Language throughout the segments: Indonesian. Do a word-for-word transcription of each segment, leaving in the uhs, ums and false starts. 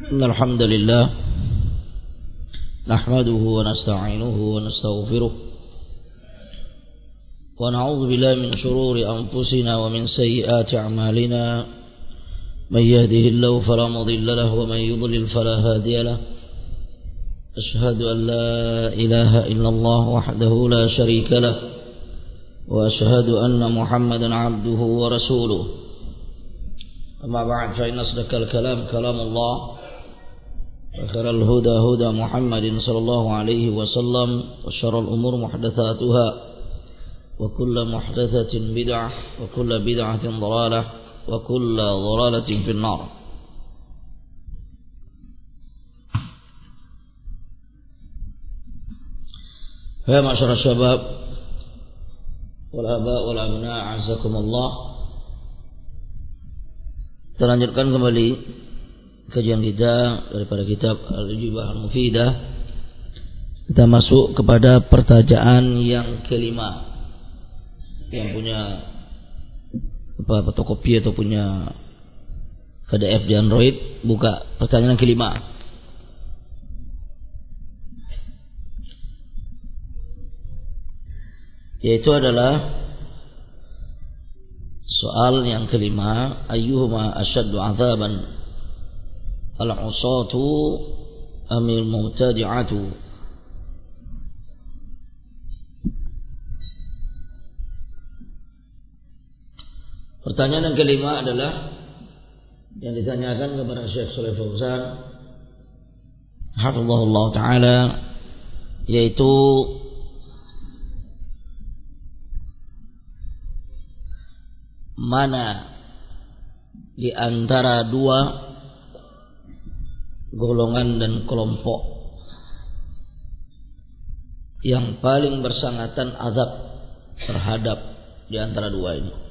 إن الحمد لله نحمده ونستعينه ونستغفره ونعوذ بالله من شرور أنفسنا ومن سيئات أعمالنا من يهده الله فلا مضل له ومن يضلل فلا هادي له أشهد أن لا إله إلا الله وحده لا شريك له وأشهد أن محمدا عبده ورسوله أما بعد فإن أصدق الكلام كلام الله وخير الهدى هدى محمد صلى الله عليه وسلم وشر الأمور محدثاتها وكل محدثة بدعة وكل بدعة ضلالة وكل ضلالة في النار. يا معشر الشباب والآباء والأبناء أعزكم الله. Kita lanjutkan kembali kajian kita daripada kitab Al-Ijabah Al-Mufidah. Kita masuk kepada pertanyaan yang kelima. Yang punya apa fotokopi atau punya P D F di Android, buka pertanyaan yang kelima. Yaitu adalah soal yang kelima, ayyuhuma asyaddu 'adzaban al-'usatu amil mubtadi'atu. Pertanyaan yang kelima adalah yang ditanyakan kepada Syekh Shalih Fauzan hafizahullah taala, yaitu mana di antara dua golongan dan kelompok yang paling bersangatan azab terhadap di antara dua ini?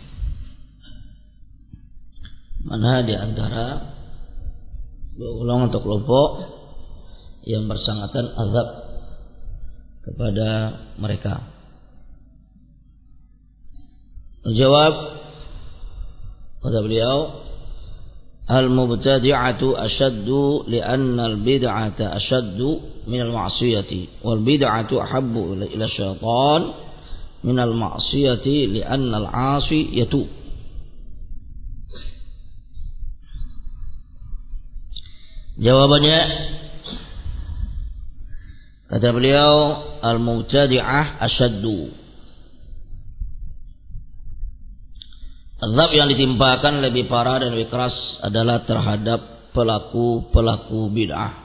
Mana di antara dua golongan atau kelompok yang bersangatan azab kepada mereka? Menjawab kata beliau, al-mubtadi'atu ashaddu li'anna al-bid'ata ashaddu min al-ma'siyati wal bid'atu ahabbu ila syaitan min al-ma'siyati li'anna al-'asi yatub. Jawabannya, kata beliau, al-mubtadi'ah ashaddu, azab yang ditimpakan lebih parah dan lebih keras adalah terhadap pelaku-pelaku bid'ah.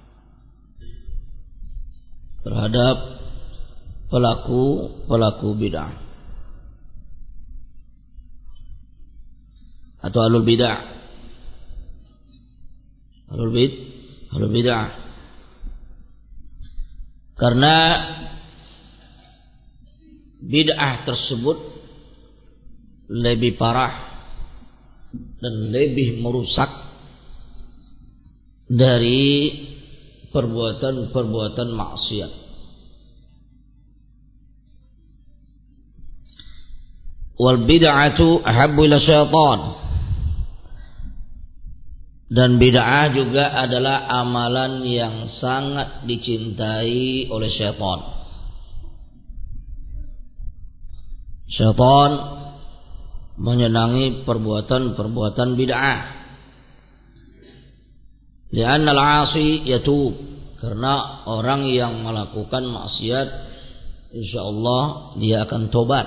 Terhadap pelaku-pelaku bid'ah atau alul bid'ah. Alul bid, alul bid'ah. Karena bid'ah tersebut lebih parah dan lebih merusak dari perbuatan-perbuatan maksiat. Wal bid'atu ahabbu ila syaitan, dan bid'ah juga adalah amalan yang sangat dicintai oleh syaitan. Syaitan menyenangi perbuatan-perbuatan bid'ah. Li'anna al-'asi yatub, karena orang yang melakukan maksiat insyaallah dia akan tobat.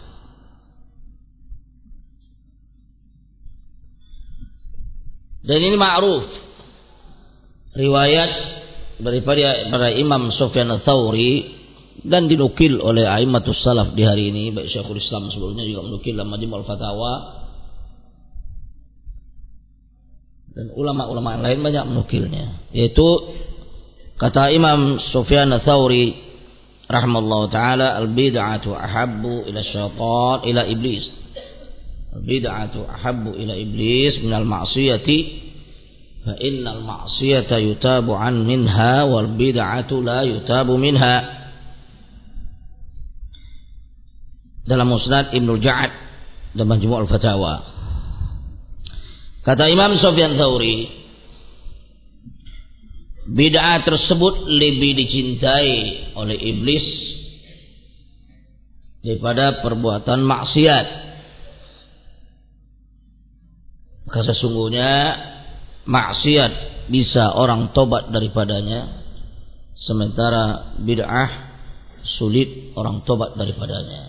Dan ini ma'ruf riwayat daripada para Imam Sufyan Ats-Tsauri dan dinukil oleh a'immatus salaf di hari ini, baik Syekhul Islam sebelumnya juga menukil dalam Majmu' al-Fatawa, dan ulama-ulama yang lain banyak menukilnya. Yaitu kata Imam Sufyan Ats-Tsauri rahimallahu taala, al-bid'atu ahabbu ila syaitan ila iblis. Al-bid'atu ahabbu ila iblis minal ma'siyati fa innal ma'siyata yutabu an minha wal bid'atu la yutabu minha. Dalam Musnad Ibnu Ja'ad dan Majmu' al-Fatawa. Kata Imam Sufyan Tsauri, bid'ah tersebut lebih dicintai oleh iblis daripada perbuatan maksiat. Maka sesungguhnya maksiat bisa orang tobat daripadanya, sementara bid'ah sulit orang tobat daripadanya.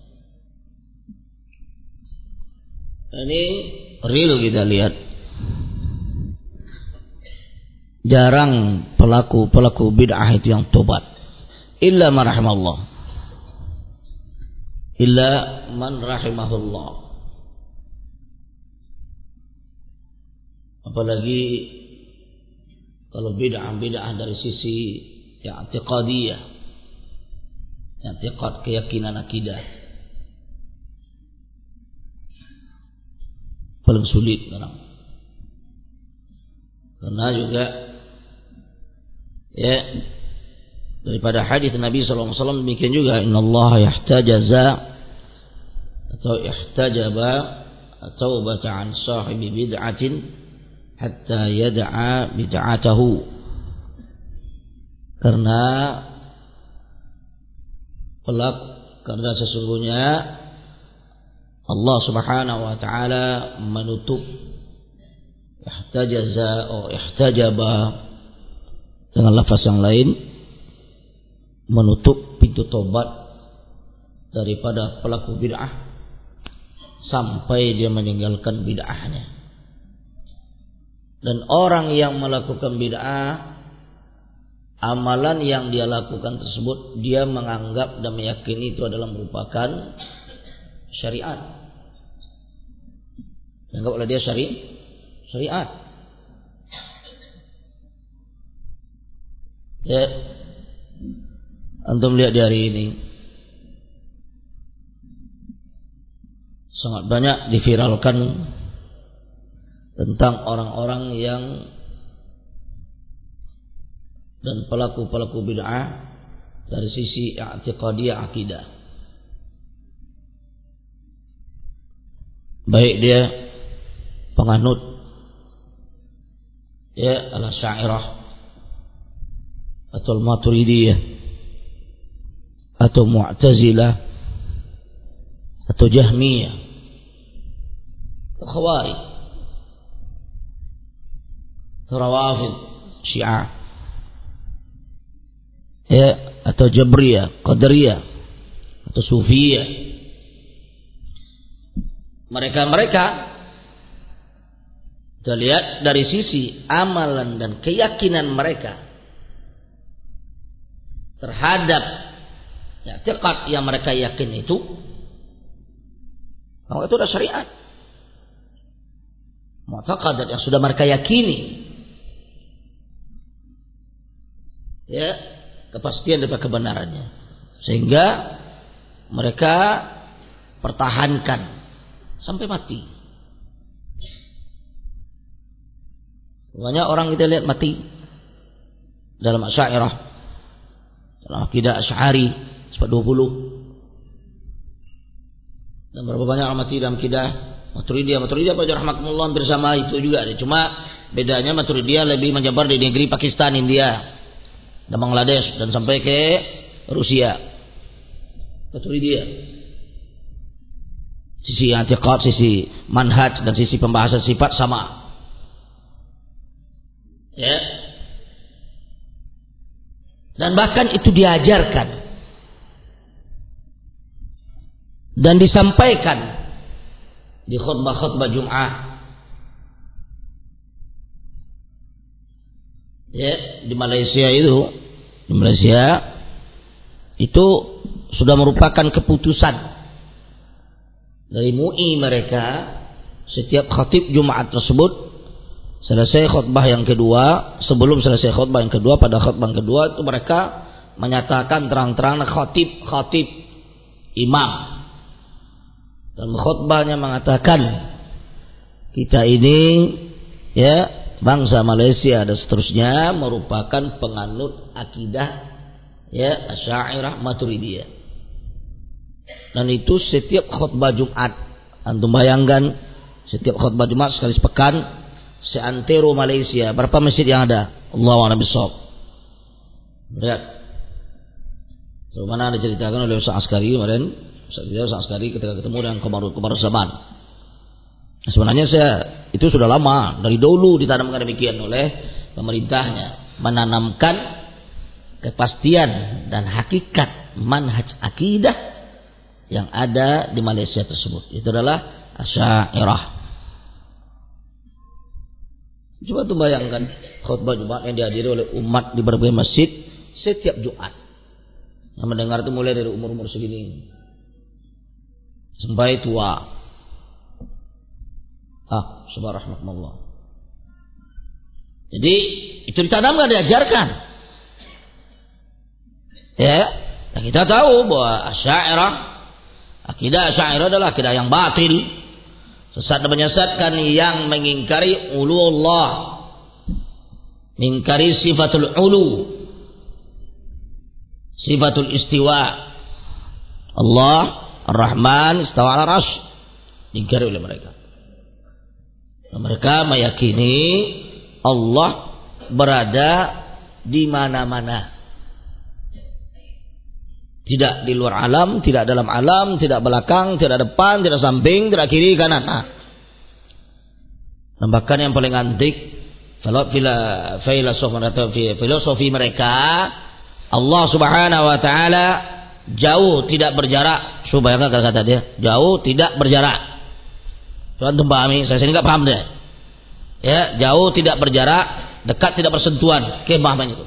Ini real kita lihat. Jarang pelaku-pelaku bid'ah itu yang tobat. Illa man rahimallah. Illa man rahimahullah. Apalagi kalau bid'ah-bid'ah dari sisi i'tiqadiyah, i'tiqad, keyakinan akidah, paling sulit orang. Karena juga ya daripada hadis Nabi sallallahu alaihi wasallam demikian juga, innallaha yahtajaza atau ihtajaba taubata an sahibi bid'atin hatta yad'a bid'atahu. Karena pelak karena sesungguhnya Allah Subhanahu wa taala menutup ihtajaza atau ihtajaba dengan lafaz yang lain, menutup pintu tobat daripada pelaku bid'ah sampai dia meninggalkan bid'ahnya. Dan orang yang melakukan bid'ah, amalan yang dia lakukan tersebut dia menganggap dan meyakini itu adalah merupakan syariat. Dianggap oleh dia syari syariat. Ya, antum lihat di hari ini sangat banyak diviralkan tentang orang-orang yang dan pelaku-pelaku bid'ah dari sisi i'tiqadiyah akidah. Baik dia penganut ya al-Asy'ariyah atau al-Maturidiyah atau Mu'tazilah atau Jahmiyah atau Khawarij atau Rawafid Syiah ya atau Jabriyah, Qadariyah atau Sufiyah. Mereka-mereka kita lihat dari sisi amalan dan keyakinan mereka terhadap i'tiqad yang mereka yakin itu, bahwa itu adalah syariat. Mu'taqadat yang sudah mereka yakini, ya, kepastian daripada kebenarannya, sehingga mereka pertahankan sampai mati. Banyak orang kita lihat mati dalam Asy'ariyah, dalam akidah Asy'ari seperti dua puluh. Dan berapa banyak orang mati dalam akidah Maturidiyah. Maturidiyah pada rahmatullah hampir sama itu juga. Cuma bedanya Maturidiyah lebih menyebar di negeri Pakistan, India, dan Bangladesh, dan sampai ke Rusia. Maturidiyah sisi i'tiqad, sisi manhaj, dan sisi pembahasan sifat sama. Ya. Dan bahkan itu diajarkan dan disampaikan di khutbah-khutbah Jum'ah. Ya, di Malaysia itu, di Malaysia itu sudah merupakan keputusan dari M U I mereka. Setiap khatib Jumat tersebut selesai khutbah yang kedua, sebelum selesai khutbah yang kedua, pada khutbah yang kedua itu mereka menyatakan terang-terang, khatib khatib imam dan khutbahnya mengatakan, kita ini ya bangsa Malaysia dan seterusnya merupakan penganut akidah ya Asy'ariyah Maturidiyah. Dan itu setiap khutbah Jumat. Antum bayangkan, setiap khutbah Jumat sekali sepekan seantero Malaysia, berapa masjid yang ada? Allahu a'lam bishawab. Lihat. Sebagaimana diceritakan oleh Ustaz Askari kemarin, Ustaz Askari ketika ketemu dengan Qamar Zaman. Sebenarnya saya itu sudah lama, dari dulu ditanamkan demikian oleh pemerintahnya, menanamkan kepastian dan hakikat manhaj akidah yang ada di Malaysia tersebut. Itu adalah Asy'ariyah. Coba tuh bayangkan khutbah Jumat yang dihadiri oleh umat di berbagai masjid setiap Jumat. Yang mendengar itu mulai dari umur-umur segini sampai tua. Ah, subhanallah. Jadi itu ditanamkan, diajarkan. Ya, dan kita tahu bahwa Asy'ariyah, akidah Asy'ariyah adalah akidah yang batil, sesat dan menyesatkan, yang mengingkari uluullah, mengingkari sifatul ulu, sifatul istiwa. Allah Ar-Rahman istawa 'ala arsy, diingkari oleh mereka. Mereka meyakini Allah berada di mana-mana, tidak di luar alam, tidak dalam alam, tidak belakang, tidak depan, tidak samping, tidak kiri, kanan. Nah, bahkan yang paling antik, kalau filosofi filosofi mereka, Allah Subhanahu Wa Taala jauh tidak berjarak. Coba bayangkan kata-kata dia, jauh tidak berjarak. Tuhan tuh pahami, saya sini nggak paham deh. Ya, jauh tidak berjarak, dekat tidak bersentuhan. Kemah itu.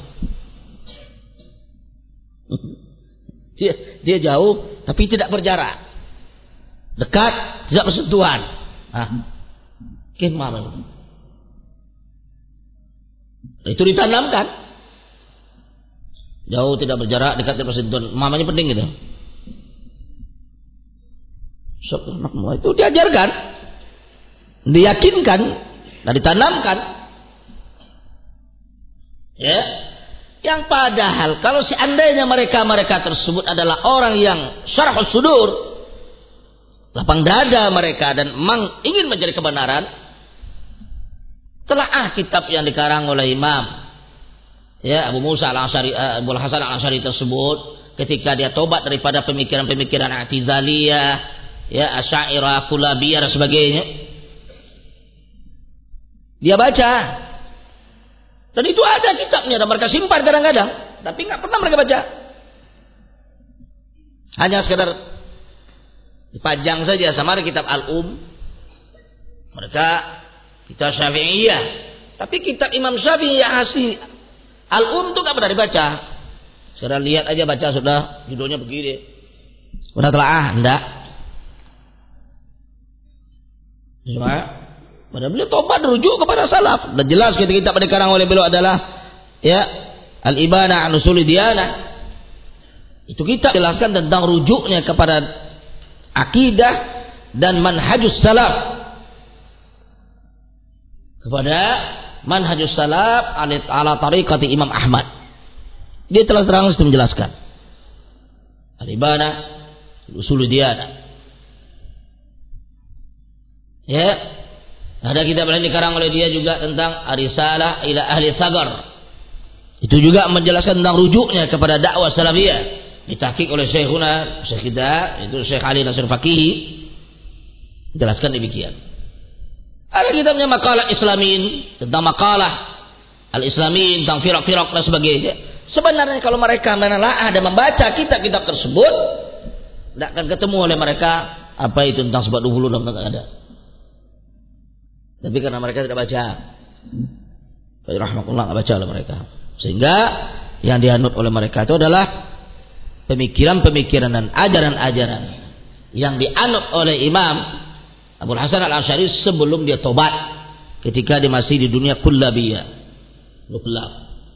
Dia, dia jauh tapi tidak berjarak, dekat tidak bersentuhan. Nah, kemah itu. Itu ditanamkan. Jauh tidak berjarak, dekat tidak bersentuhan. Mamanya penting gitu. Itu diajarkan, diyakinkan dan ditanamkan. Ya, yang padahal kalau seandainya mereka-mereka tersebut adalah orang yang syarhus sudur, lapang dada mereka, dan memang ingin mencari kebenaran, telaah kitab yang dikarang oleh Imam ya Abu Musa al-Asy'ari, Abu Hasan al-Asy'ari tersebut, ketika dia tobat daripada pemikiran-pemikiran I'tizaliyah, ya Asy'ariyah, Kullabiyah dan sebagainya, dia baca, dan itu ada kitabnya dan mereka simpan kadang-kadang, tapi nggak pernah mereka baca, hanya sekedar dipajang saja. Sama ada kitab Al-Um, mereka kitab Syafi'iyah, tapi kitab Imam Syafi'i asli Al-Um itu nggak pernah dibaca. Sekedar lihat aja, baca sudah, judulnya begini, udah telaah, enggak. Cuma pada beliau tobat, rujuk kepada salaf. Dan jelas ketika kitab yang dikarang oleh beliau adalah ya Al-Ibana an Usuli Diyanah. Itu kita jelaskan tentang rujuknya kepada akidah dan manhajus salaf, kepada manhajus salaf ala tariqati Imam Ahmad. Dia telah terang menjelaskan Al-Ibana Usuli Diyanah. Ya, ada kitab lain dikarang oleh dia juga tentang Ar-Risalah ila Ahli Sagar. Itu juga menjelaskan tentang rujuknya kepada dakwah salafiyah. Ditahqiq oleh Syekhuna, Syekh kita, itu Syekh Ali Nasir Faqihi. Jelaskan demikian. Ada kitabnya Maqalah Islamin, tentang makalah Al-Islamin, tentang firak-firak dan sebagainya. Sebenarnya kalau mereka menelaah dan membaca kitab-kitab tersebut, tidak akan ketemu oleh mereka apa itu tentang sebab dahulu dan tidak ada. Tapi karena mereka tidak baca, rahmatullah, tidak baca oleh mereka, sehingga yang dianut oleh mereka itu adalah pemikiran-pemikiran dan ajaran-ajaran yang dianut oleh Imam Abu Hasan al-Asy'ari sebelum dia tobat, ketika dia masih di dunia kullabiyah, luklab.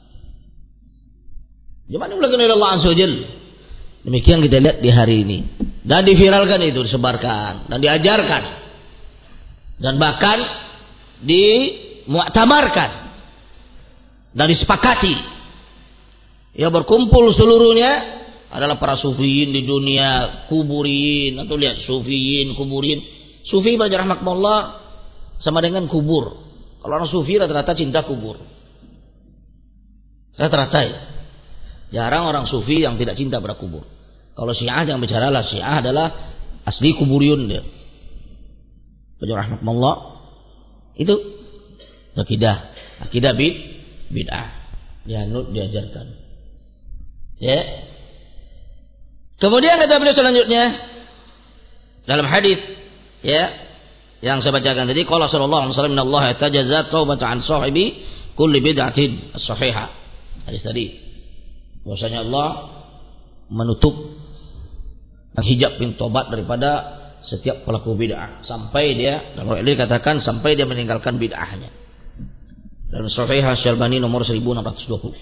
Zaman dimuliakan oleh Allah Azza wa Jalla. Demikian kita lihat di hari ini, dan diviralkan itu, disebarkan dan diajarkan, dan bahkan dimu'tamarkan dan disepakati. Ya, berkumpul seluruhnya adalah para sufiyin di dunia, kuburin, atau lihat sufiyin, kuburin. Sufi bagi rahmatullah sama dengan kubur. Kalau orang sufi rata-rata cinta kubur. Rata-rata ya. Jarang orang sufi yang tidak cinta pada kubur. Kalau Syiah jangan bicara lah. Syiah adalah asli kuburiyun dia. Rahmatullah. Itu akidah. Akidah bid, bid'ah. Dianut, diajarkan. Ya. Kemudian kata beliau selanjutnya dalam hadis ya yang saya bacakan tadi, qala sallallahu alaihi wasallam, innallaha tajazza taubata an sahibi kulli bid'atin as-sahihah. Hadis tadi bahwasanya Allah menutup menghijab pintu tobat daripada setiap pelaku bid'ah sampai dia, dalam ini dikatakan sampai dia meninggalkan bid'ahnya. Dalam Sahihah Syalbani nomor seribu enam ratus dua puluh.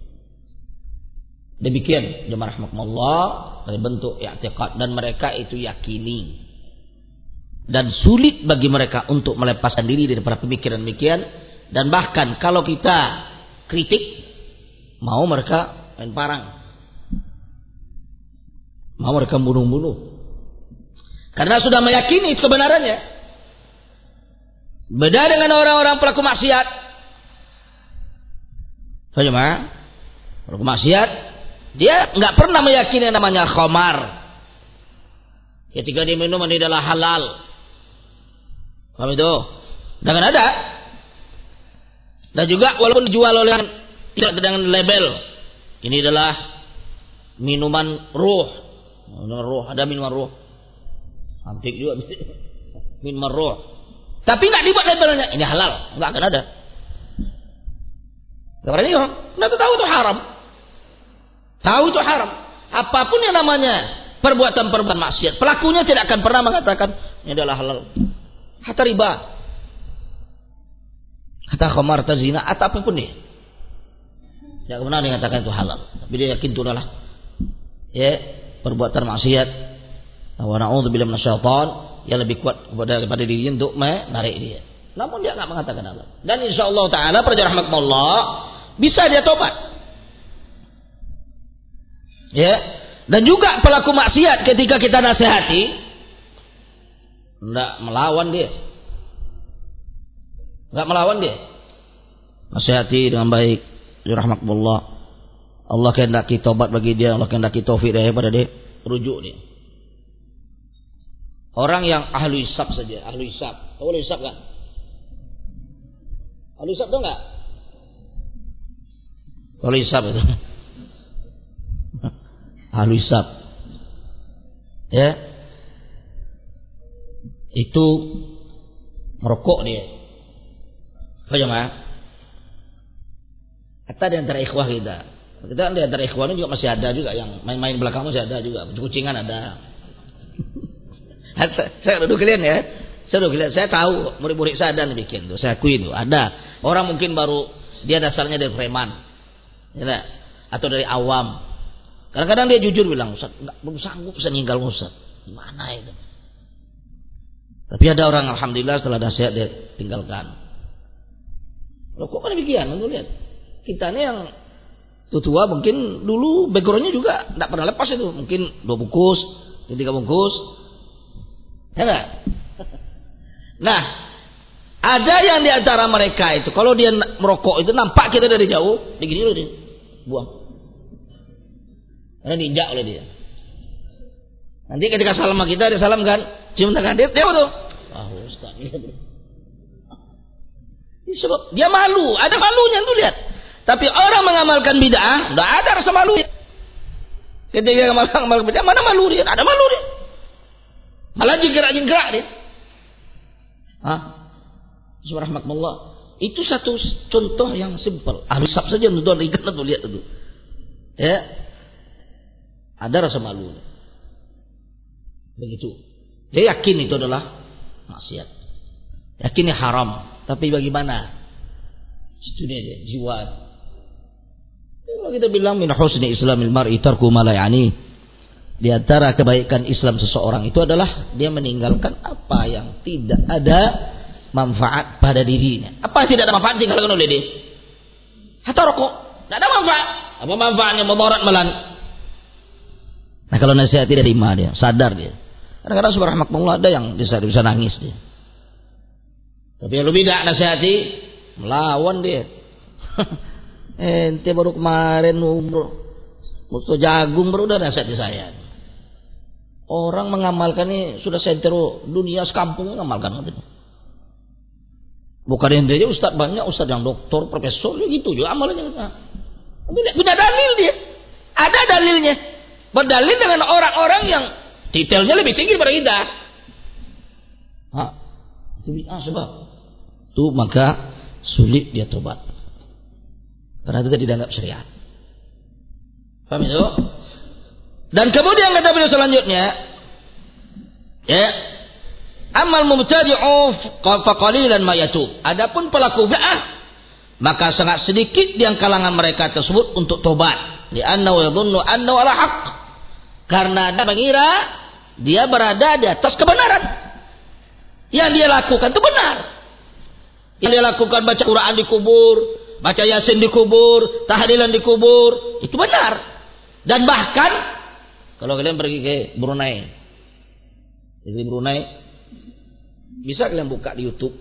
Demikian jemaah rahimakumullah dari bentuk i'tiqad, dan mereka itu yakini. Dan sulit bagi mereka untuk melepaskan diri daripada pemikiran demikian, dan bahkan kalau kita kritik mau mereka main parang. Mau mereka bunuh-bunuh. Karena sudah meyakini itu kebenarannya. Beda dengan orang-orang pelaku maksiat. Bagaimana? Pelaku maksiat, dia nggak pernah meyakini yang namanya khamar. Ketika dia minum ini adalah halal. Paham itu? Jangan ada. Dan juga walaupun dijual oleh tidak dengan label, ini adalah minuman ruh. Minuman ruh, ada minuman ruh. Antik juga minuman ruh. Tapi nggak dibuat labelnya ini halal, nggak akan ada. Karena ini orang nggak tahu itu haram. Tahu itu haram. Apapun yang namanya perbuatan-perbuatan maksiat, pelakunya tidak akan pernah mengatakan ini adalah halal. Hatta riba, hatta khamar, hatta zina, atau apapun dia, tidak pernah mengatakan itu halal. Tapi dia yakin itu adalah ya perbuatan maksiat. Wa na'udzubillahi minasyaitan, yang lebih kuat daripada diri untuk menarik dia. Namun dia enggak mengatakan halal. Dan insyaallah taala para rahmatullah bisa dia tobat. Ya. Dan juga pelaku maksiat ketika kita nasihati enggak melawan dia. Enggak melawan dia. Nasihati dengan baik, rahmatullah. Allah kehendaki tobat bagi dia, Allah kehendaki taufik daripada dia, rujuk dia. Orang yang ahlu hisab saja, ahlu hisab. Tahu ahlu hisab kan? Ahlu hisab tahu enggak? Ahlu hisab itu. Ahlu hisab. Ya. Itu merokok dia. Bagaimana? Kata di antara ikhwah kita. Kita di antara ikhwah ini juga masih ada juga yang main-main belakang masih ada juga. Kucingan ada. Saya duduk kalian ya, saya duduk kalian. Saya tahu murid-murid saya ada bikin tuh, saya akui itu ada. Orang mungkin baru dia dasarnya dari preman, ya, atau dari awam. Kadang-kadang dia jujur bilang, Ustaz, nggak belum sanggup saya ninggal Ustaz. Gimana itu? Tapi ada orang alhamdulillah setelah nasihat dia tinggalkan. Loh kok kan demikian? Lu lihat, kita ini yang tua mungkin dulu backgroundnya juga tidak pernah lepas itu, mungkin dua bungkus, tiga bungkus. Ya enggak? Nah, ada yang di antara mereka itu kalau dia merokok itu nampak kita dari jauh, begini dulu dia buang. Karena diinjak oleh dia. Nanti ketika salam sama kita, dia salam kan, cium tangan dia, dia betul. Ah, Ustaz, ini sebab dia malu, ada malunya tuh lihat. Tapi orang mengamalkan bid'ah, enggak ada rasa malu. Ketika mengamalkan bid'ah, mana malu dia? Ada malu dia. Malah jenggerak-jenggerak dia. Hah? Subhanallah. Itu satu contoh yang simpel. Ahli hisab saja tuan ingat tuh lihat itu. Ya. Ada rasa malu. Begitu. Dia yakin itu adalah maksiat. Yakin ini haram. Tapi bagaimana? Itu dia jiwa. Kalau kita bilang min husni islamil mar'i tarku ma la ya'ni. Di antara kebaikan Islam seseorang itu adalah dia meninggalkan apa yang tidak ada manfaat pada dirinya. Apa yang tidak ada manfaat tinggalkan oleh dia. Hatta rokok, tidak ada manfaat. Apa manfaatnya? Mudarat malan. Nah kalau nasihat tidak terima dia, sadar dia. Kadang-kadang subhanallah ada yang bisa bisa nangis dia. Tapi yang lebih tidak nasihati, melawan dia. Ente baru kemarin umroh, musuh jagung baru udah nasihati saya. Orang mengamalkan ini sudah sentero dunia sekampung mengamalkan katanya. Bukan ente aja ustaz, banyak ustaz yang doktor, profesor gitu juga amalnya. Tapi punya dalil dia. Ada dalilnya. Berdalil dengan orang-orang yang detailnya lebih tinggi daripada kita. Hah? Itu bid'ah sebab itu maka sulit dia tobat. Karena itu tidak dianggap syariat. Paham itu? Dan kemudian kata beliau selanjutnya, ya, amal mubtadi'u fa qalilan ma yatub. Adapun pelaku bid'ah maka sangat sedikit di kalangan mereka tersebut untuk tobat. Li'annahu yadhunnu annahu ala haqq. Karena dia mengira dia berada di atas kebenaran. Yang dia lakukan itu benar. Yang dia lakukan baca Quran di kubur, baca Yasin di kubur, tahlilan di kubur, itu benar. Dan bahkan kalau kalian pergi ke Brunei, negeri Brunei, bisa kalian buka di YouTube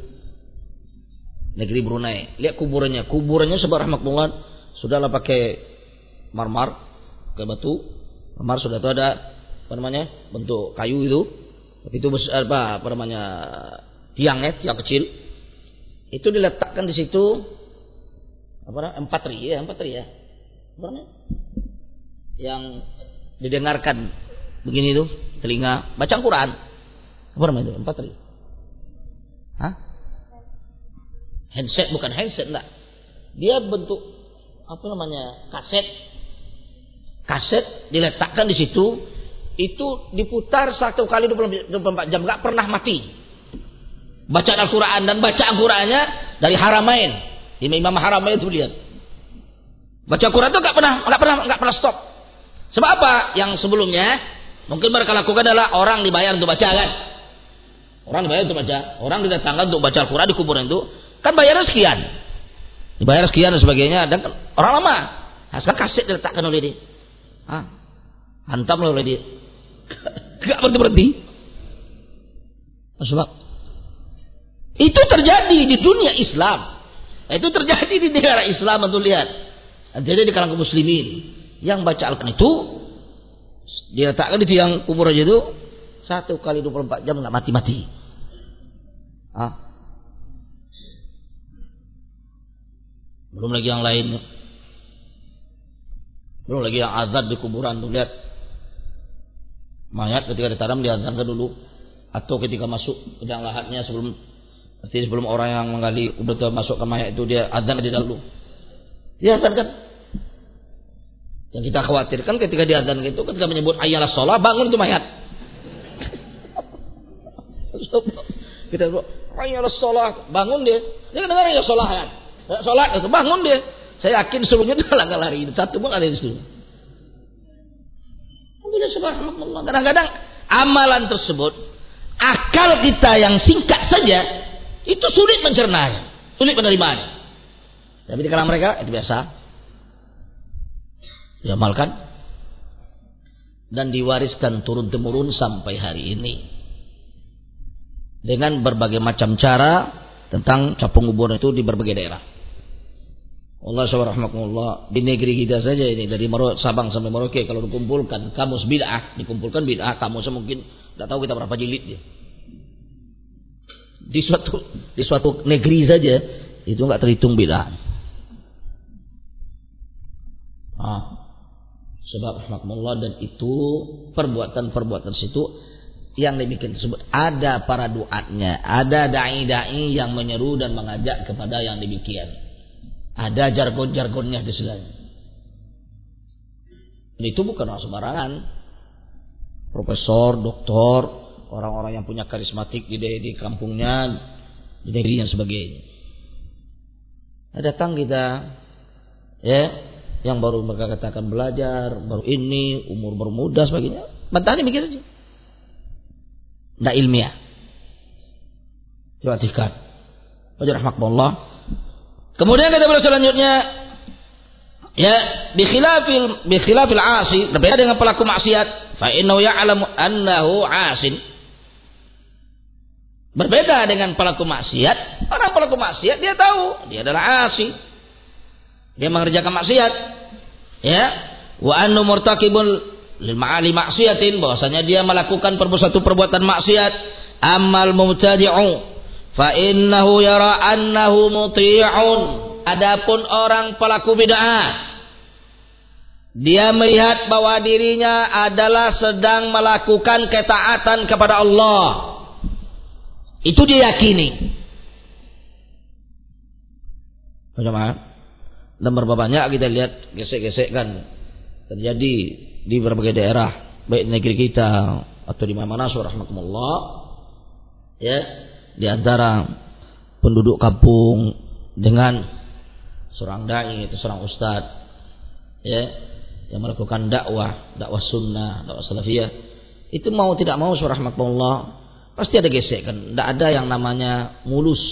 negeri Brunei, lihat kuburannya, kuburannya subhanallah sudahlah pakai marmer, pakai batu, marmer sudah itu ada apa namanya bentuk kayu itu, tapi itu besar apa, apa namanya tiangnya, tiang kecil, itu diletakkan di situ apa namanya empat ri ya, empat ri ya, apa namanya yang didengarkan begini itu telinga baca Quran, apa namanya itu empat ri, hah? Handset, bukan handset enggak, dia bentuk apa namanya kaset, kaset diletakkan di situ, itu diputar satu kali dua puluh empat jam, enggak pernah mati. Bacaan Al-Quran dan bacaan Qurannya dari Haramain, Imam Haramain itu lihat, baca Quran itu enggak pernah, enggak pernah, enggak pernah stop. Sebab apa? Yang sebelumnya mungkin mereka lakukan adalah orang dibayar untuk baca kan, orang dibayar untuk baca, orang didatangkan untuk baca Al-Quran di kuburan itu. Kan bayarnya sekian, dibayar sekian dan sebagainya. Dan orang lama, nah, sekarang kaset diletakkan oleh dia, ah, hantam oleh dia, gak berhenti berhenti. Sebab itu terjadi di dunia Islam, itu terjadi di negara Islam. Untuk lihat, jadi di kalangan muslimin yang baca Al-Quran itu diletakkan di tiang kubur aja itu satu kali dua puluh empat jam nggak mati-mati. Ah. Belum lagi yang lain, belum lagi yang azab di kuburan tuh, lihat mayat ketika ditanam diazankan dulu, atau ketika masuk ke dalam lahatnya sebelum artinya sebelum orang yang menggali kubur itu masuk ke mayat itu dia azan di dulu, dia azankan. Yang kita khawatirkan ketika diazan itu, ketika menyebut ayyalah sholat, bangun itu mayat. Kita bilang ayyalah sholat, bangun dia, dia dengar ayyalah sholat kan. Sholat itu bangun dia. Saya yakin seluruhnya itu langkah lari, satu pun ada di situ. Subhanallah. Kadang-kadang amalan tersebut, akal kita yang singkat saja itu sulit mencernanya, sulit menerimanya. Tapi di kalangan mereka itu biasa diamalkan dan diwariskan turun temurun sampai hari ini dengan berbagai macam cara tentang capung kuburan itu di berbagai daerah. Allah subhanahu di negeri kita saja ini, dari Sabang sampai Merauke, kalau dikumpulkan kamus bid'ah, dikumpulkan bid'ah kamusnya mungkin tidak tahu kita berapa jilid dia. Di suatu di suatu negeri saja itu enggak terhitung bid'ah. Ah, sebab rahmatullah, dan itu perbuatan-perbuatan situ yang demikian tersebut ada para duatnya, ada dai-dai yang menyeru dan mengajak kepada yang demikian. Ada jargon-jargonnya di sebelahnya. Dan itu bukan orang sembarangan. Profesor, doktor, orang-orang yang punya karismatik di, di kampungnya, di negeri dan sebagainya. Nah, datang kita, ya, yang baru mereka katakan belajar, baru ini, umur baru muda sebagainya. Bantahannya mikir aja. Tidak ilmiah. Perhatikan. Wajah rahmatullah. Kemudian kata beliau selanjutnya, ya, bi khilafil bi khilafil 'asi, berbeda dengan pelaku maksiat, fa innahu ya'lamu annahu 'asin. Berbeda dengan pelaku maksiat. Orang pelaku maksiat dia tahu dia adalah asi. Dia mengerjakan maksiat. Ya, wa annu murtakibul lil ma'ali maksiatin, bahwasanya dia melakukan suatu perbuatan maksiat. Amal mubtadi'u fa innahu yara annahu muti'un. Adapun orang pelaku bid'ah, dia melihat bahwa dirinya adalah sedang melakukan ketaatan kepada Allah. Itu dia yakini. Bagaimana? Dan berapa banyak kita lihat gesek-gesek-kan terjadi di berbagai daerah, baik di negeri kita atau di mana-mana, rahmatullah, ya, di antara penduduk kampung dengan seorang dai atau seorang ustaz, ya, yang melakukan dakwah, dakwah sunnah, dakwah salafiyah, itu mau tidak mau, rahmatullah, pasti ada gesek-kan. Tidak ada yang namanya mulus.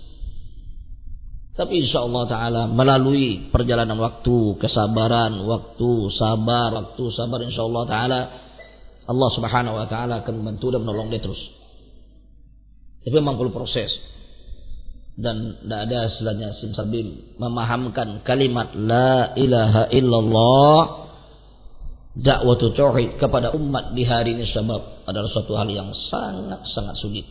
Tapi insyaallah ta'ala melalui perjalanan waktu, kesabaran, waktu sabar, waktu sabar, insyaallah ta'ala Allah subhanahu wa ta'ala akan membantu dan menolong dia terus. Tapi memang perlu proses. Dan tidak ada istilahnya simsalabim memahamkan kalimat la ilaha illallah, dakwatu tauhid kepada umat di hari ini, sebab adalah suatu hal yang sangat-sangat sulit.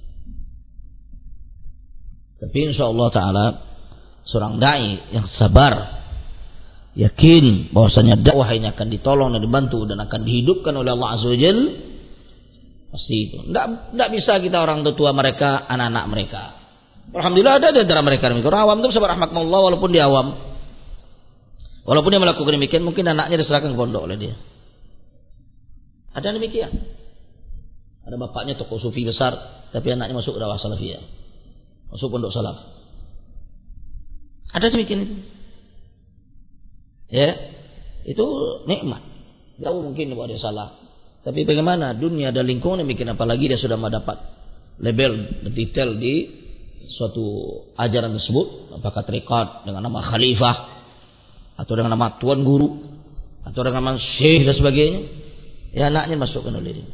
Tapi insyaallah ta'ala seorang dai yang sabar, yakin bahwasanya dakwah ini akan ditolong dan dibantu dan akan dihidupkan oleh Allah Azza wa Jalla, pasti itu. Tidak tidak bisa kita orang tua mereka, anak-anak mereka. Alhamdulillah ada di antara mereka yang awam itu sabar, rahmatullah, walaupun dia awam, walaupun dia melakukan demikian, mungkin anaknya diserahkan ke pondok oleh dia. Ada demikian. Ada bapaknya tokoh sufi besar, tapi anaknya masuk dakwah salafiyah, masuk pondok salaf. Ada demikian itu. Ya, itu nikmat. Tahu mungkin bahwa dia salah. Tapi bagaimana dunia dan lingkungan demikian, apalagi dia sudah mendapat label detail di suatu ajaran tersebut, apakah terikat dengan nama khalifah atau dengan nama tuan guru atau dengan nama syekh dan sebagainya, ya anaknya masukkan oleh dia.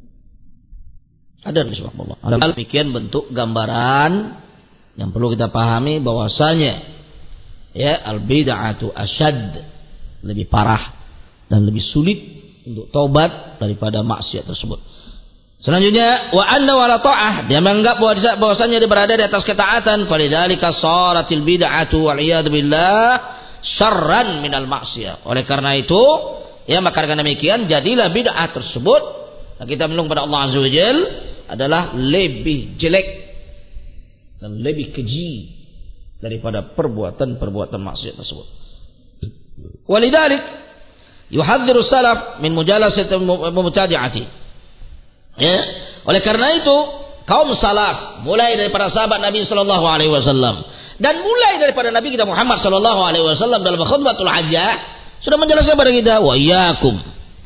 Ada bismillah. Ada demikian bentuk gambaran yang perlu kita pahami bahwasanya ya al-bid'atu asyad, lebih parah dan lebih sulit untuk taubat daripada maksiat tersebut. Selanjutnya wa anna wala ta'ah, dia menganggap bahwasanya dia berada di atas ketaatan, falidzalika sharatil bid'atu wal iyad billah syarran minal maksiyah. Oleh karena itu, ya maka dengan demikian jadilah bid'ah tersebut, nah, kita melung pada Allah Azza wa Jalla, adalah lebih jelek dan lebih keji daripada perbuatan-perbuatan maksiat tersebut. Walidzalik yuhadziru salaf min mujalasati mubtadi'ati. Ya, oleh karena itu kaum salaf mulai daripada sahabat Nabi sallallahu alaihi wasallam dan mulai daripada Nabi kita Muhammad sallallahu alaihi wasallam dalam khutbatul hajjah sudah menjelaskan kepada kita wa iyyakum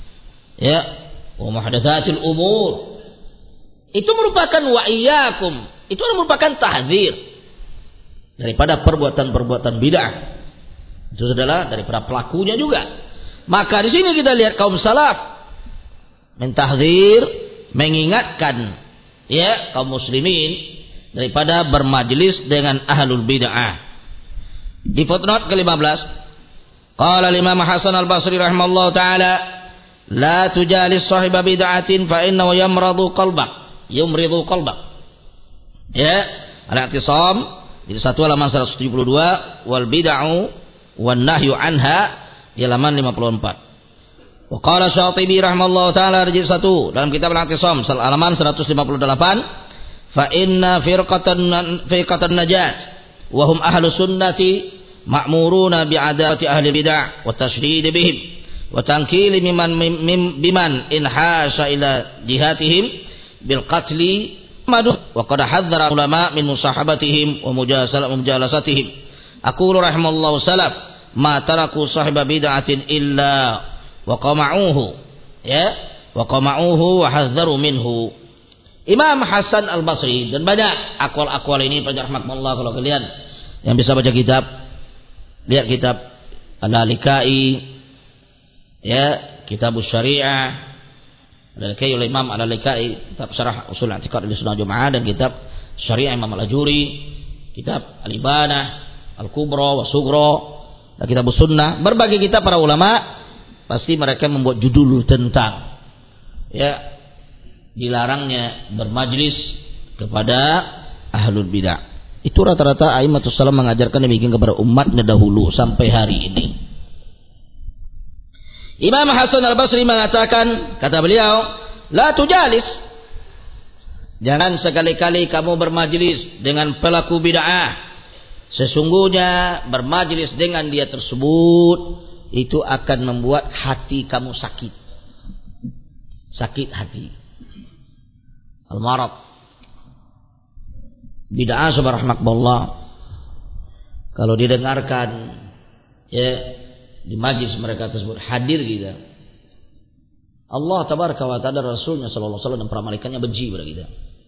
ya wa muhdatsatil umur. Itu merupakan wa iyyakum, itu merupakan tahdzir daripada perbuatan-perbuatan bid'ah. Itu adalah daripada pelakunya juga. Maka di sini kita lihat kaum salaf mentahdzir, mengingatkan ya kaum muslimin daripada bermajlis dengan ahlul bid'ah. Di footnote ke lima belas, qala Imam Hasan Al-Basri rahimallahu taala, la tujalis sahiba bid'atin fa innahu yamradu qalbak, yumridu qalbak. Ya, al-i'tisam di satu halaman seratus tujuh puluh dua, wal bid'u wan nahyu anha di halaman lima puluh empat. Wa qala Syatibi rahimallahu taala di satu dalam kitab Al-I'tisam halaman seratus lima puluh delapan, fa inna firqatan firqatan najat wa hum ahlu sunnati ma'muruna bi'adati ahli bid'ah wa tashdid bihim wa tankili mimman biman inhasha ila jihatihim bil qatli madu wa qad hadzara ulama min musahabatihim wa mujalasatihim. Aqulu rahimallahu salaf ma taraku sahiba bid'atin illa wa qama'uhu ya wa qama'uhu wa hadzaru minhu. Imam Hasan Al-Basri, dan banyak akwal-akwal ini pada rahmatullah, kalau kalian yang bisa baca kitab, lihat kitab Al-Lalikai ya, Kitabus Syariah Al-Laikai oleh Imam Al-Laikai, kitab Syarah Ushul I'tiqad Ahlussunnah wal Jamaah, dan kitab Syariah Imam Al-Ajuri, kitab Al-Ibanah, Al-Kubra wa Sughra, dan kitab Sunnah. Berbagai kitab para ulama pasti mereka membuat judul tentang ya dilarangnya bermajlis kepada ahlul bidah. Itu rata-rata a'immatus salam mengajarkan demikian kepada umatnya dahulu sampai hari ini. Imam Hasan Al-Basri mengatakan, kata beliau, la tujalis, jangan sekali-kali kamu bermajlis dengan pelaku bid'ah. Sesungguhnya bermajlis dengan dia tersebut itu akan membuat hati kamu sakit. Sakit hati. Al-marad. Bid'ah subhanallah. Kalau didengarkan ya di majlis mereka tersebut, hadir kita, Allah tabaraka wa ta'ala, Rasulnya sallallahu alaihi wasallam dan para malaikatnya benci kepada kita.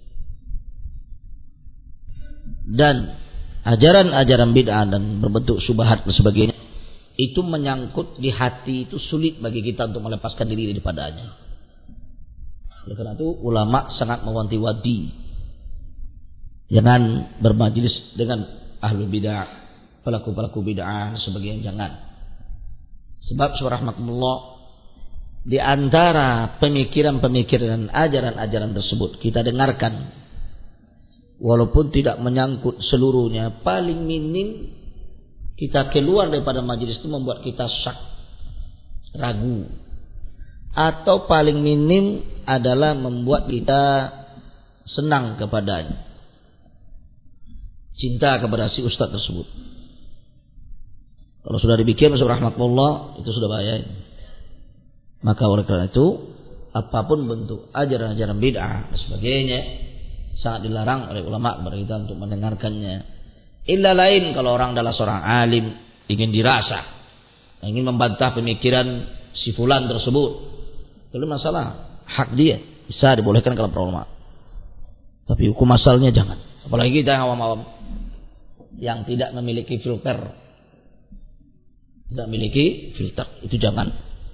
Dan ajaran-ajaran bid'ah dan berbentuk syubhat dan sebagainya itu menyangkut di hati, itu sulit bagi kita untuk melepaskan diri daripadanya. Oleh karena itu ulama sangat mewanti-wanti jangan bermajlis dengan ahlu bid'ah, pelaku-pelaku bid'ah dan sebagainya, jangan. Sebab subhanallah, di antara pemikiran-pemikiran dan ajaran-ajaran tersebut kita dengarkan, walaupun tidak menyangkut seluruhnya, paling minim kita keluar daripada majelis itu membuat kita syak, ragu, atau paling minim adalah membuat kita senang kepadanya, cinta kepada si ustaz tersebut. Kalau sudah demikian, rahmatullah, itu sudah bahaya. Maka oleh karena itu, apapun bentuk ajaran-ajaran bid'ah dan sebagainya sangat dilarang oleh ulama kita untuk mendengarkannya. Illa lain kalau orang adalah seorang alim, ingin dirasa, ingin membantah pemikiran si fulan tersebut, itu masalah hak dia, bisa dibolehkan kalau para ulama. Tapi hukum asalnya jangan. Apalagi kita yang awam-awam yang tidak memiliki filter, tidak memiliki filter, itu jangan.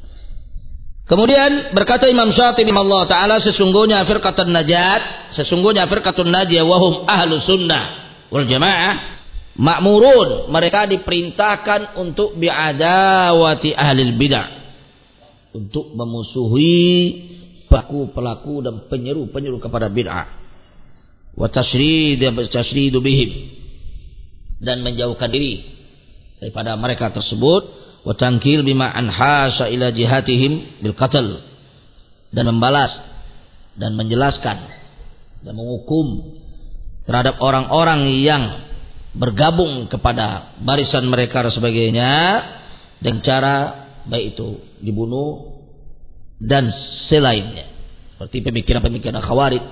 Kemudian berkata Imam Syatibi Allah Ta'ala, sesungguhnya firqatun najat, sesungguhnya firqatun najiyah wahum ahlu sunnah wal jamaah ma'murun, mereka diperintahkan untuk bi'adawati ahlil bid'ah, untuk memusuhi pelaku-pelaku dan penyeru-penyeru kepada bid'ah, wa tasydid tasydid bihim, dan menjauhkan diri daripada mereka tersebut, wa tankil bima anhasa ila jihatihim bil qatl, dan membalas dan menjelaskan dan menghukum terhadap orang-orang yang bergabung kepada barisan mereka dan sebagainya dengan cara baik itu dibunuh dan selainnya, seperti pemikiran-pemikiran Khawarij.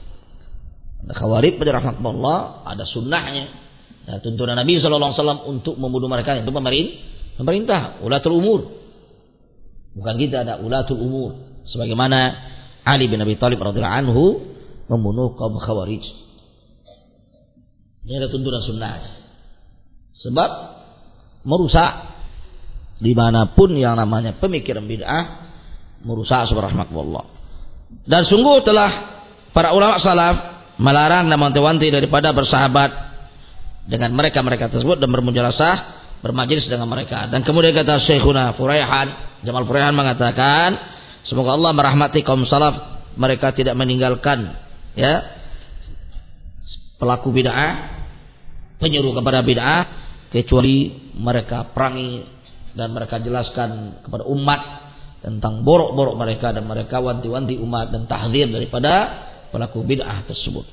Khawarij pada rahmatullah ada sunnahnya. Nah, tuntunan Nabi sallallahu alaihi wasallam untuk membunuh mereka itu pemerintah, pemerintah, ulatul umur. Bukan kita, ada ulatul umur. Sebagaimana Ali bin Abi Thalib radhiyallahu anhu membunuh kaum Khawarij. Ini ada tuntunan sunnah. Sebab merusak dimanapun yang namanya pemikiran bid'ah, merusak subhanallah. Dan sungguh telah para ulama salaf melarang dan mewanti-wanti daripada bersahabat dengan mereka-mereka tersebut dan bermujalasah, bermajlis dengan mereka. Dan kemudian kata Syekhuna Furaihan, Jamal Furaihan mengatakan, semoga Allah merahmati kaum salaf, mereka tidak meninggalkan ya pelaku bid'ah, penyeru kepada bid'ah, kecuali mereka perangi dan mereka jelaskan kepada umat tentang borok-borok mereka, dan mereka wanti-wanti umat dan tahdzir daripada pelaku bid'ah tersebut.